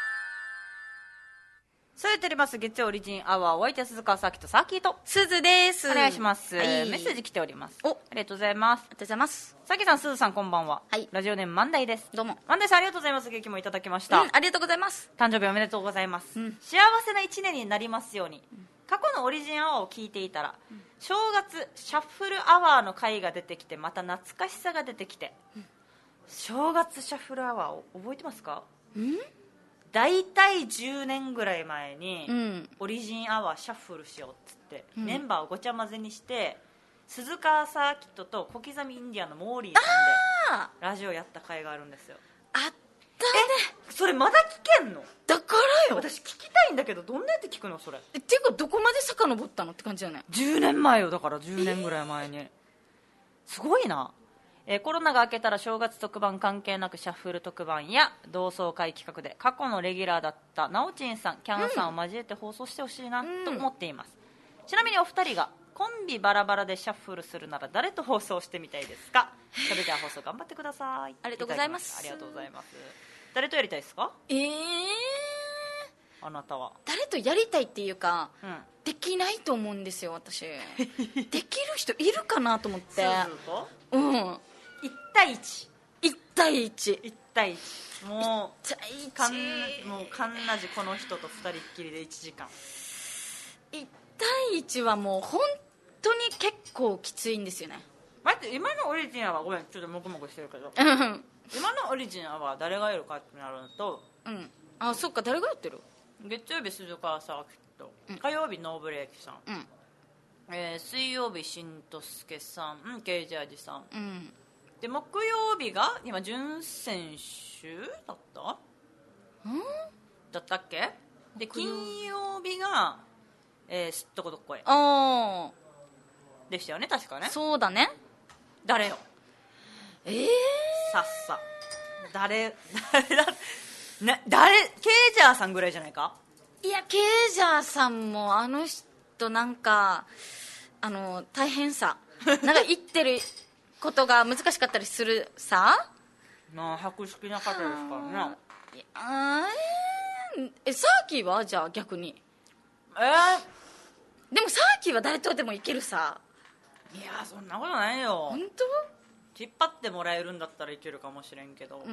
それでてります月曜オリジンアワー、お相手は鈴川さきとさきとすずです。 お願いします、 はい、 メッセージ来ております。 お、 ありがとうございます。 ありがとうございます。 さきさん、すずさん、こんばんは。 はい、 ラジオネーム万代です。 どうも。 万代さん、ありがとうございます。元気もいただきました、 うん、ありがとうございます。 誕生日おめでとうございます、うん、幸せな一年になりますように、うん、過去のオリジンアワーを聞いていたら、うん、正月シャッフルアワーの回が出てきて、また懐かしさが出てきて、うん、正月シャッフルアワーを覚えてますか？ ん大体じゅうねんぐらい前に、 うん、 オリジンアワーシャッフルしようっつって、うん、メンバーをごちゃ混ぜにして、鈴川サーキットと小刻みインディアンのモーリーさんでラジオやった回があるんですよ。 あったね。 え、それまだ聞けんの？ だからよ、 私聞きたいんだけど、どんなやって聞くのそれ。 えっていうか、どこまで遡ったのって感じだよね。 じゅうねんまえよ。だからじゅうねんぐらい前に、えー、すごいな。えー、コロナが明けたら正月特番関係なくシャッフル特番や同窓会企画で過去のレギュラーだったなおちんさん、キャンさんを交えて放送してほしいなと思っています、うん、ちなみにお二人がコンビバラバラでシャッフルするなら誰と放送してみたいですか？それでは放送頑張ってください。 ありがとうございます。 ありがとうございます。誰とやりたいですか？ えー、 あなたは誰とやりたいっていうか、 うん、 できないと思うんですよ私できる人いるかなと思ってそううんいち対いち。 いち対いち。 いち対いち。もう、 いち対いちかんもうかんなじこの人とふたりっきりでいちじかん。 いち対いちはもう本当に結構きついんですよね。 待って、今のオリジンアワー、ごめん、ちょっともくもくしてるけど今のオリジンアワー誰がいるかってなると、 うん、あ、そっか、誰がやってる？ 月曜日鈴川サーキット、うん、火曜日ノーブレーキさん、 うん、 えー、水曜日しんとすけさん、うん、ケイジャージさん、 うん、 で木曜日が今準選手だった、 うん、 だったっけ？で金曜日が、えー、すっとこどっこいあでしたよね、確かね。 そうだね。 誰よ？ えー、 さっさ誰誰だな誰？ケイジャーさんぐらいじゃないか？ いや、ケイジャーさんもあの人なんかあの大変さなんか言ってることが難しかったりするさ。 まあ博識な方ですからね。 あーえサーキーはじゃあ逆にえー、 でもサーキーは誰とでもいけるさ。 いやそんなことないよ。 本当？引っ張ってもらえるんだったらいけるかもしれんけど、 うん、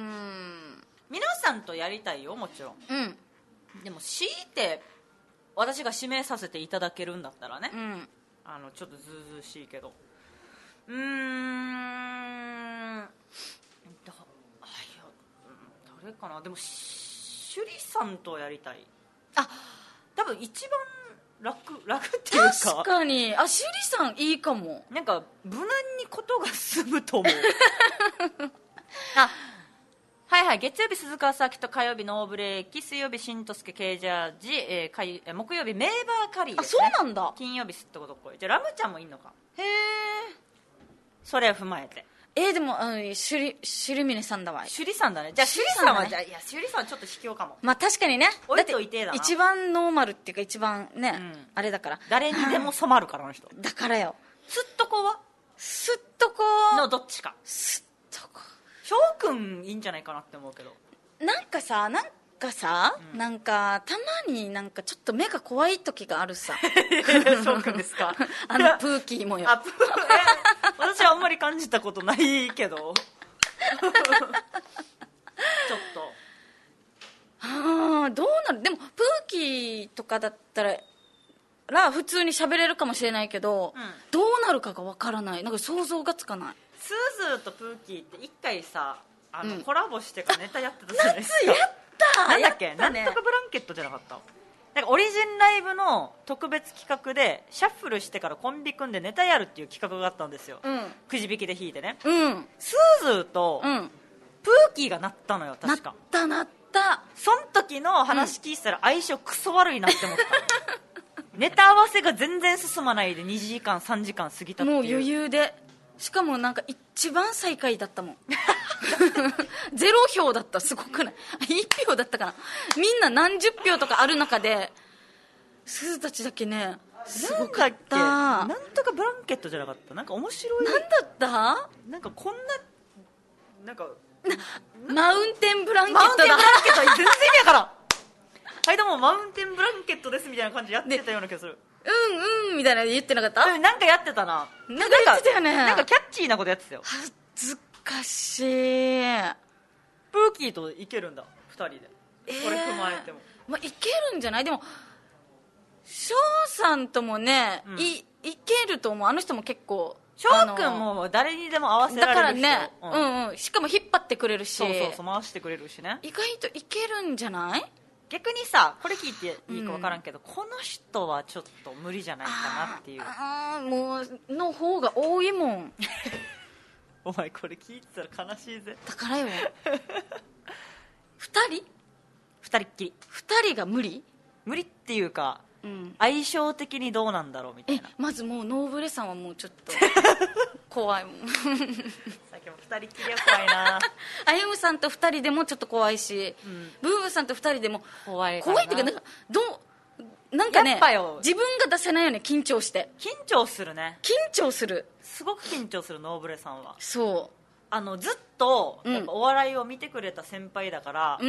皆さんとやりたいよもちろん、 うん、 でも強いて私が指名させていただけるんだったらね、 うん、 あのちょっとずうずうしいけど、うーんだあいや誰かな。でも趣里さんとやりたい。あ、多分一番楽楽っていうか、 確かにあ、趣里さんいいかも。 なんか無難にことが進むと思うあ、はいはい、月曜日鈴川サーキット、火曜日ノーブレーキ、水曜日しんとすけケイジャージ、えー、火え木曜日メーバーカリーです、ね、 あ、そうなんだ。 金曜日すっとこどっこい。じゃあラムちゃんもいいのか。 へえ。 それを踏まえて、 えー、でもあのしゅりしゅりみねさんだわ。 趣里さんだね。じゃあ趣里さんはじゃあいや趣里さんはちょっと卑怯かも。 まあ確かにね、 置いといてだなだって一番ノーマルっていうか一番ね、 んあれだから誰にでも染まるからあの人。 だからよ、 すっとこはすっとこのどっちか。 すっとこ翔くんいいんじゃないかなって思うけど。 なんかさなんかさ、うん、なんかたまになんかちょっと目が怖い時があるさ。 翔くんですか？ あのプーキーもよ。 あプー私はあんまり感じたことないけどちょっとああどうなる。でもプーキーとかだったらら普通に喋れるかもしれないけど、うん、どうなるかがわからない。なんか想像がつかない。 スーズーとプーキーって一回さあの、うん、コラボしてからネタやってたじゃないですか。 夏やったなんだっけ、 ね、 なんとかブランケットじゃなかった。なんかオリジンライブの特別企画でシャッフルしてからコンビ組んでネタやるっていう企画があったんですよ、うん、くじ引きで引いてね、 うん、 スーズーとプーキーがなったのよ確か。 なったなった。 その時の話聞いてたら相性クソ悪いなって思った、うん、ネタ合わせが全然進まないでにじかんさんじかん過ぎたっていう。 もう余裕で、しかもなんか一番最下位だったもんゼロ票だった。すごくない？いち票だったかな。みんな何十票とかある中でスーたちだけねすごかった。 なんとかブランケットじゃなかった。なんか面白い。 なんだった？ なんかこんななんかマウンテンブランケットだ。 マウンテンブランケット全然意味やからはいでもマウンテンブランケットですみたいな感じでやってたような気がする。 うんうんみたいなの言ってなかった？ うん、なんかやってたな。 なんか言ってたよね。 なんかキャッチーなことやってたよ。 恥ずかしい。 プーキーといけるんだふたりで、えー、これ踏まえても、 まあ、いけるんじゃない？でも翔さんともね、うん、い, いけると思う。あの人も結構翔くんも誰にでも合わせられる人だからね、 うんうんうん、しかも引っ張ってくれるし、 そうそうそう回してくれるしね。 意外といけるんじゃない？ 逆にさこれ聞いていいか分からんけど、うん、この人はちょっと無理じゃないかなっていう。 ああもうの方が多いもんお前これ聞いてたら悲しいぜ。 だからよふたりふたりっきりふたりが無理無理っていうか、うん、相性的にどうなんだろうみたいな。 えまずもうノーブレさんはもうちょっと怖いもんさっきもふたりっきりは怖いなあゆむさんとふたりでもちょっと怖いし、うん、ブーブーさんとふたりでも怖い怖いっていうかなんかどうなんかね自分が出せないよね。緊張して緊張するね。 緊張する。 すごく緊張するノーブレさんは。 そうあのずっとやっぱお笑いを見てくれた先輩だから、うん、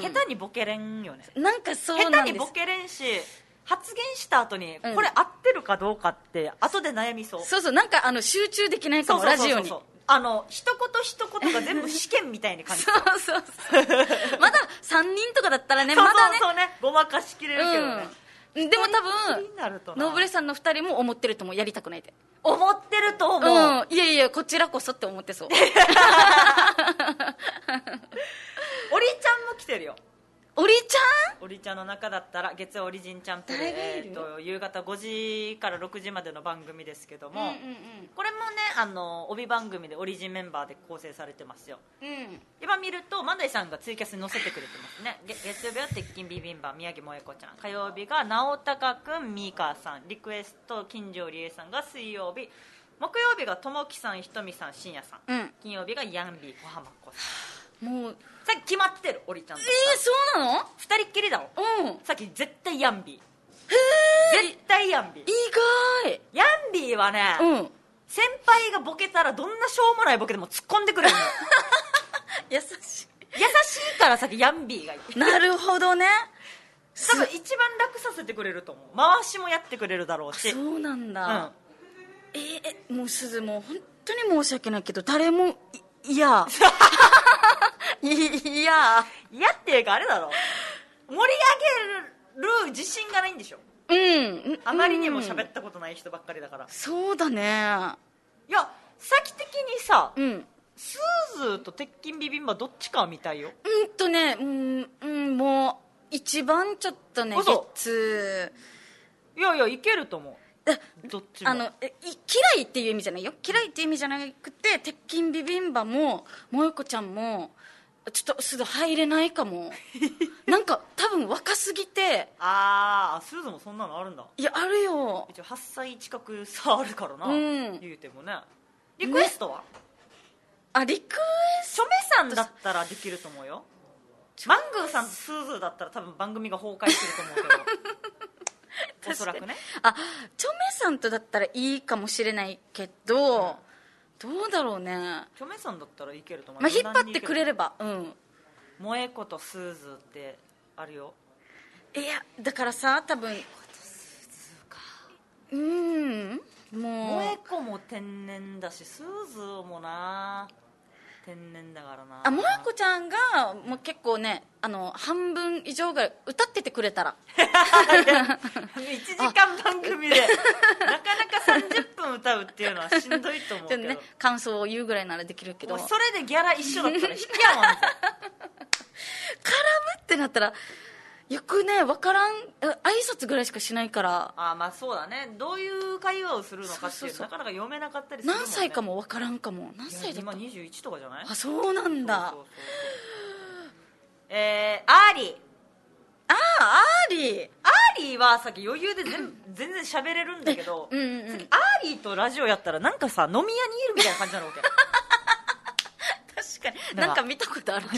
下手にボケれんよね。 なんかそうなんです。 下手にボケれんし発言した後にこれ合ってるかどうかって後で悩みそう、うん、 そうそうなんかあの集中できないかも。ラジオにあの一言一言が全部試験みたいに感じそうそうそうまださんにんとかだったらねまだねそうそうねごまかしきれるけどね、 うん、でも多分ノーブレさんのふたりも思ってると思う。やりたくないで思ってると思う、 うん、いやいやこちらこそって思ってそうおりちゃんも来てるよ。 おりちゃんおりちゃんの中だったら月曜オリジンチャンプで、えー、と夕方ごじからろくじまでの番組ですけども、うんうんうん、これもねあの帯番組でオリジンメンバーで構成されてますよ、うん、今見ると万代さんがツイキャスに載せてくれてますね。月曜日は鉄筋ビビンバ宮城萌子ちゃん、火曜日が直高くんミーカーさん、リクエスト金城理恵さんが水曜日、木曜日がともきさんひとみさん深夜さん、うん、金曜日がヤンビー小浜子さん。もうさっき決まってるオリちゃんと。 えー、そうなの？ ふたりっきりだろ、うん、さっき絶対ヤンビー。 へー絶対ヤンビー。 意外。 ヤンビーはね、うん、先輩がボケたらどんなしょうもないボケでも突っ込んでくれるの優しい優しいからさっきヤンビーがいいなるほどね。 多分一番楽させてくれると思う。回しもやってくれるだろうし。 そうなんだ、うん、えー、もうすずもう本当に申し訳ないけど誰もいやいやいやっていうかあれだろ、盛り上げる自信がないんでしょ。うん、あまりにも喋ったことない人ばっかりだから。 そうだね。 いや先的にさ、うん、スーズーと鉄筋ビビンバどっちかは見たいよ。 うんとね、うん、うん、もう一番ちょっとね月。 いやいやいけると思う。どっちもあのえ嫌いっていう意味じゃないよ。嫌いっていう意味じゃなくて鉄筋ビビンバも萌子ちゃんもちょっとすぐ入れないかもなんか多分若すぎて。 ああスーズもそんなのあるんだ。 いやあるよ。 一応はっさい近く差あるからな、うん、言うてもね。リクエストは、 あリクエスチョメさんだったらできると思うよ。マングーさんとスーズーだったら多分番組が崩壊すると思うけどおそらくね。 あチョメさんとだったらいいかもしれないけど、うん、どうだろうね。 チョメさんだったらいけると思う、 まあ、引っ張ってくれれば。うん。 萌え子とスーズーってあるよ。 いやだからさ多分うんもう萌え子も天然だしスーズーもな天然だからな。 あ萌子ちゃんがもう結構ねあの半分以上ぐらい歌っててくれたらいちじかん番組でなかなかさんじゅっぷん歌うっていうのはしんどいと思うけど、 ね、感想を言うぐらいならできるけど、 それでギャラ一緒だったら引きやもんぜ絡むってなったらよくね分からん挨拶ぐらいしかしないから。 あまあそうだね。どういう会話をするのかっていう、そうそうそう、なかなか読めなかったりするもんね。 何歳かも分からんかも。何歳だった今にじゅういちとかじゃない？ あそうなんだ。そうそうそうそう。 えー、アーリー。 ああアーリーアーリーはさっき余裕で全全然喋れるんだけど、うんうん、うん、アーリーとラジオやったらなんかさ飲み屋にいるみたいな感じなのわけ確かになんか見たことある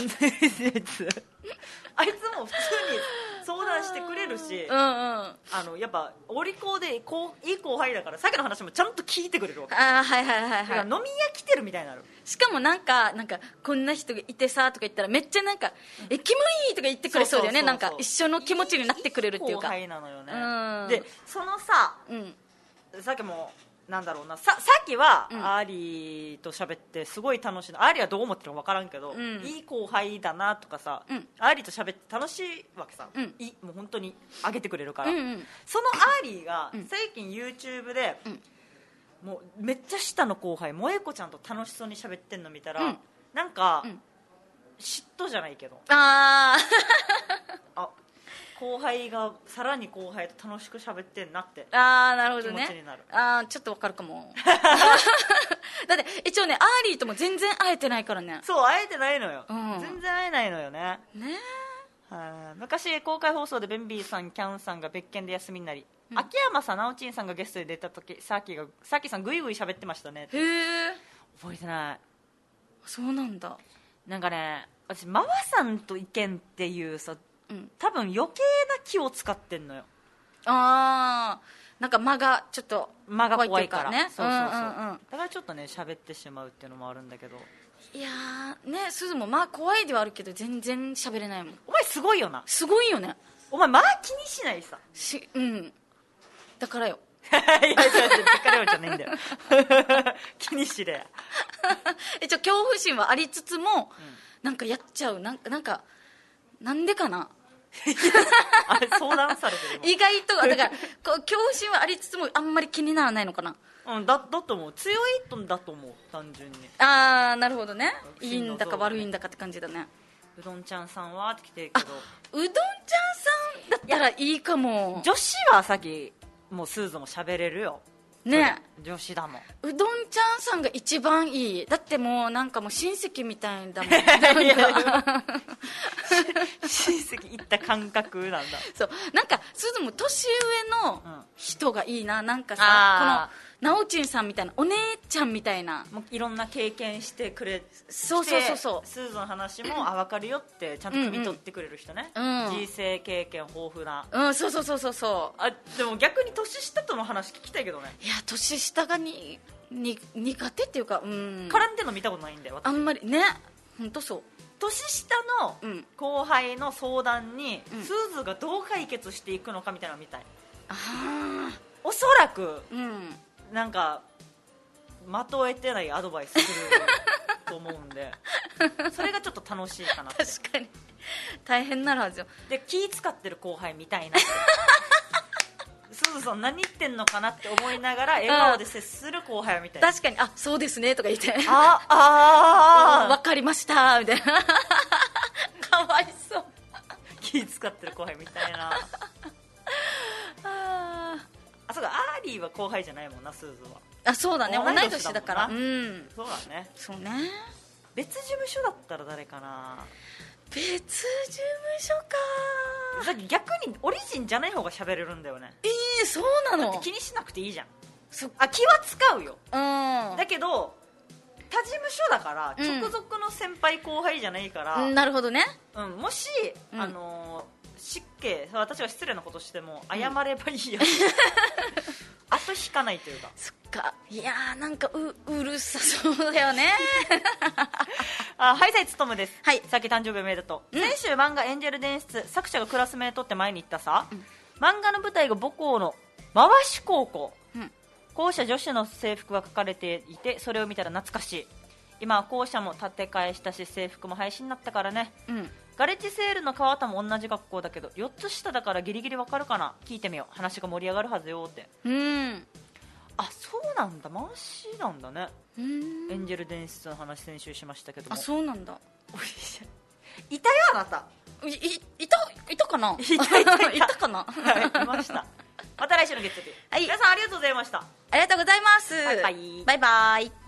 あいつも普通に相談してくれるし、うんうん、あのやっぱお利口でこういい後輩だからさっきの話もちゃんと聞いてくれるわけ。 あはいはいはい、はい、 だから飲み屋来てるみたいになる。 しかもなんかなんかこんな人がいてさとか言ったらめっちゃなんかえキモいとか言ってくれそうだよね。なんか一緒の気持ちになってくれるっていうか。 いい後輩なのよね、うん、でそのさ、うん、さっきもなんだろうな さ, さっきは、うん、アーリーと喋ってすごい楽しいの。アーリーはどう思ってるか分からんけど、うん、いい後輩だなとかさ、うん、アーリーと喋って楽しいわけさ、うん、いもう本当に上げてくれるから、うんうん、そのアーリーが最近 YouTube で、うん、もうめっちゃ下の後輩萌子ちゃんと楽しそうに喋ってんの見たら、うん、なんか、うん、嫉妬じゃないけどああ後輩がさらに後輩と楽しく喋ってんなってあなるほど、ね、 気持ちになる。 あちょっとわかるかもだって一応ねアーリーとも全然会えてないからね。 そう会えてないのよ、うん、全然会えないのよね。 ねは昔公開放送でベンビーさんキャンさんが別件で休みになり、うん、秋山さんなおちんさんがゲストで出た時さっきがさっきさんグイグイ喋ってましたね。 へえ覚えてない。 そうなんだ。 なんかね私ママさんと意見っていうさうん、多分余計な気を使ってんのよ。 ああなんか間がちょっと間が怖いからね。そうそうそう、 うんうんうん、 だからちょっとね喋ってしまうっていうのもあるんだけど。 いやーねすずもまあ怖いではあるけど全然喋れないもん。 お前すごいよな。 すごいよね。 お前まあ気にしないさしうんだからよいやいやだからよじゃないんだよ気にしれ一応恐怖心はありつつも、うん、なんかやっちゃうなんかなんかなんでかなあれ相談されてる意外とだからこう恐怖心はありつつもあんまり気にならないのかな。 うんだだと思う。強いんだと思う単純に。 ああなるほどね。いいんだか悪いんだかって感じだね。 うどんちゃんさんはって来てるけどうどんちゃんさんだったらいいかも。 女子はさっきもうスーズも喋れるよね。 女子だもん。 うどんちゃんさんが一番いい。だってもうなんかもう親戚みたいだもんいや親戚行った感覚なんだ。 そうなんかすずも年上の人がいいな。なんかさこのなおちんさんみたいなお姉ちゃんみたいなもういろんな経験してくれそうそうそうそうスーズの話もあ分かるよってちゃんと汲み取ってくれる人ね、うんうん、人生経験豊富な。 うんそうそうそうそうそう。 あでも逆に年下との話聞きたいけどね。 いや年下がにに苦手っていうか、うん、 絡んでるの見たことないんだよ私。 あんまりね本当そう。 年下の後輩の相談に、うん、スーズがどう解決していくのかみたいなの見たい。 あおそらく、うんなんか的を得てないアドバイスすると思うんでそれがちょっと楽しいかなって。 確かに大変なるはずよ。 で気使ってる後輩みたいなすずさん何言ってんのかなって思いながら笑顔で接する後輩みたいな。 確かにあそうですねとか言ってああ分かりましたみたいなかわいそう気使ってる後輩みたいなあそうかアーリーは後輩じゃないもんなスーズは。 あそうだね同い年だからうんそうだね。 そうね。 別事務所だったら誰かな。 別事務所か。 さっき逆にオリジンじゃない方が喋れるんだよね。 えー、そうなの。 だって気にしなくていいじゃん。あ気は使うよ、 うん、 だけど他事務所だから、 うん直属の先輩後輩じゃないから、 なるほどね。 うん、もし、 うんあの失敬、私が失礼なことしても謝ればいいや、後引かないというか。 そっか。いやーなんか う, うるさそうだよね。 あ、はい、さいつとむです。 はい、 さっき誕生日おめでとう、 うん、 先週漫画エンジェル伝説作者がクラスメートって前に言ったさ、うん、漫画の舞台が母校の回し高校、うん、校舎女子の制服が書かれていて、それを見たら懐かしい。今は校舎も建て替えしたし制服も廃止になったからね、うん、ガレッジセールの川田も同じ学校だけどよっつ下だからギリギリわかるかな、聞いてみよう、話が盛り上がるはずよって。うん、あ、そうなんだ、回しなんだね。うん、エンジェル伝説の話先週しましたけども。 あ、そうなんだ。 いたよあなた。 い, い, いたいたかな。 いたいたいたいたかな。 はい、いました。また来週の月曜日、はい、皆さんありがとうございました。 ありがとうございます。 バイバイ。 バイバイ。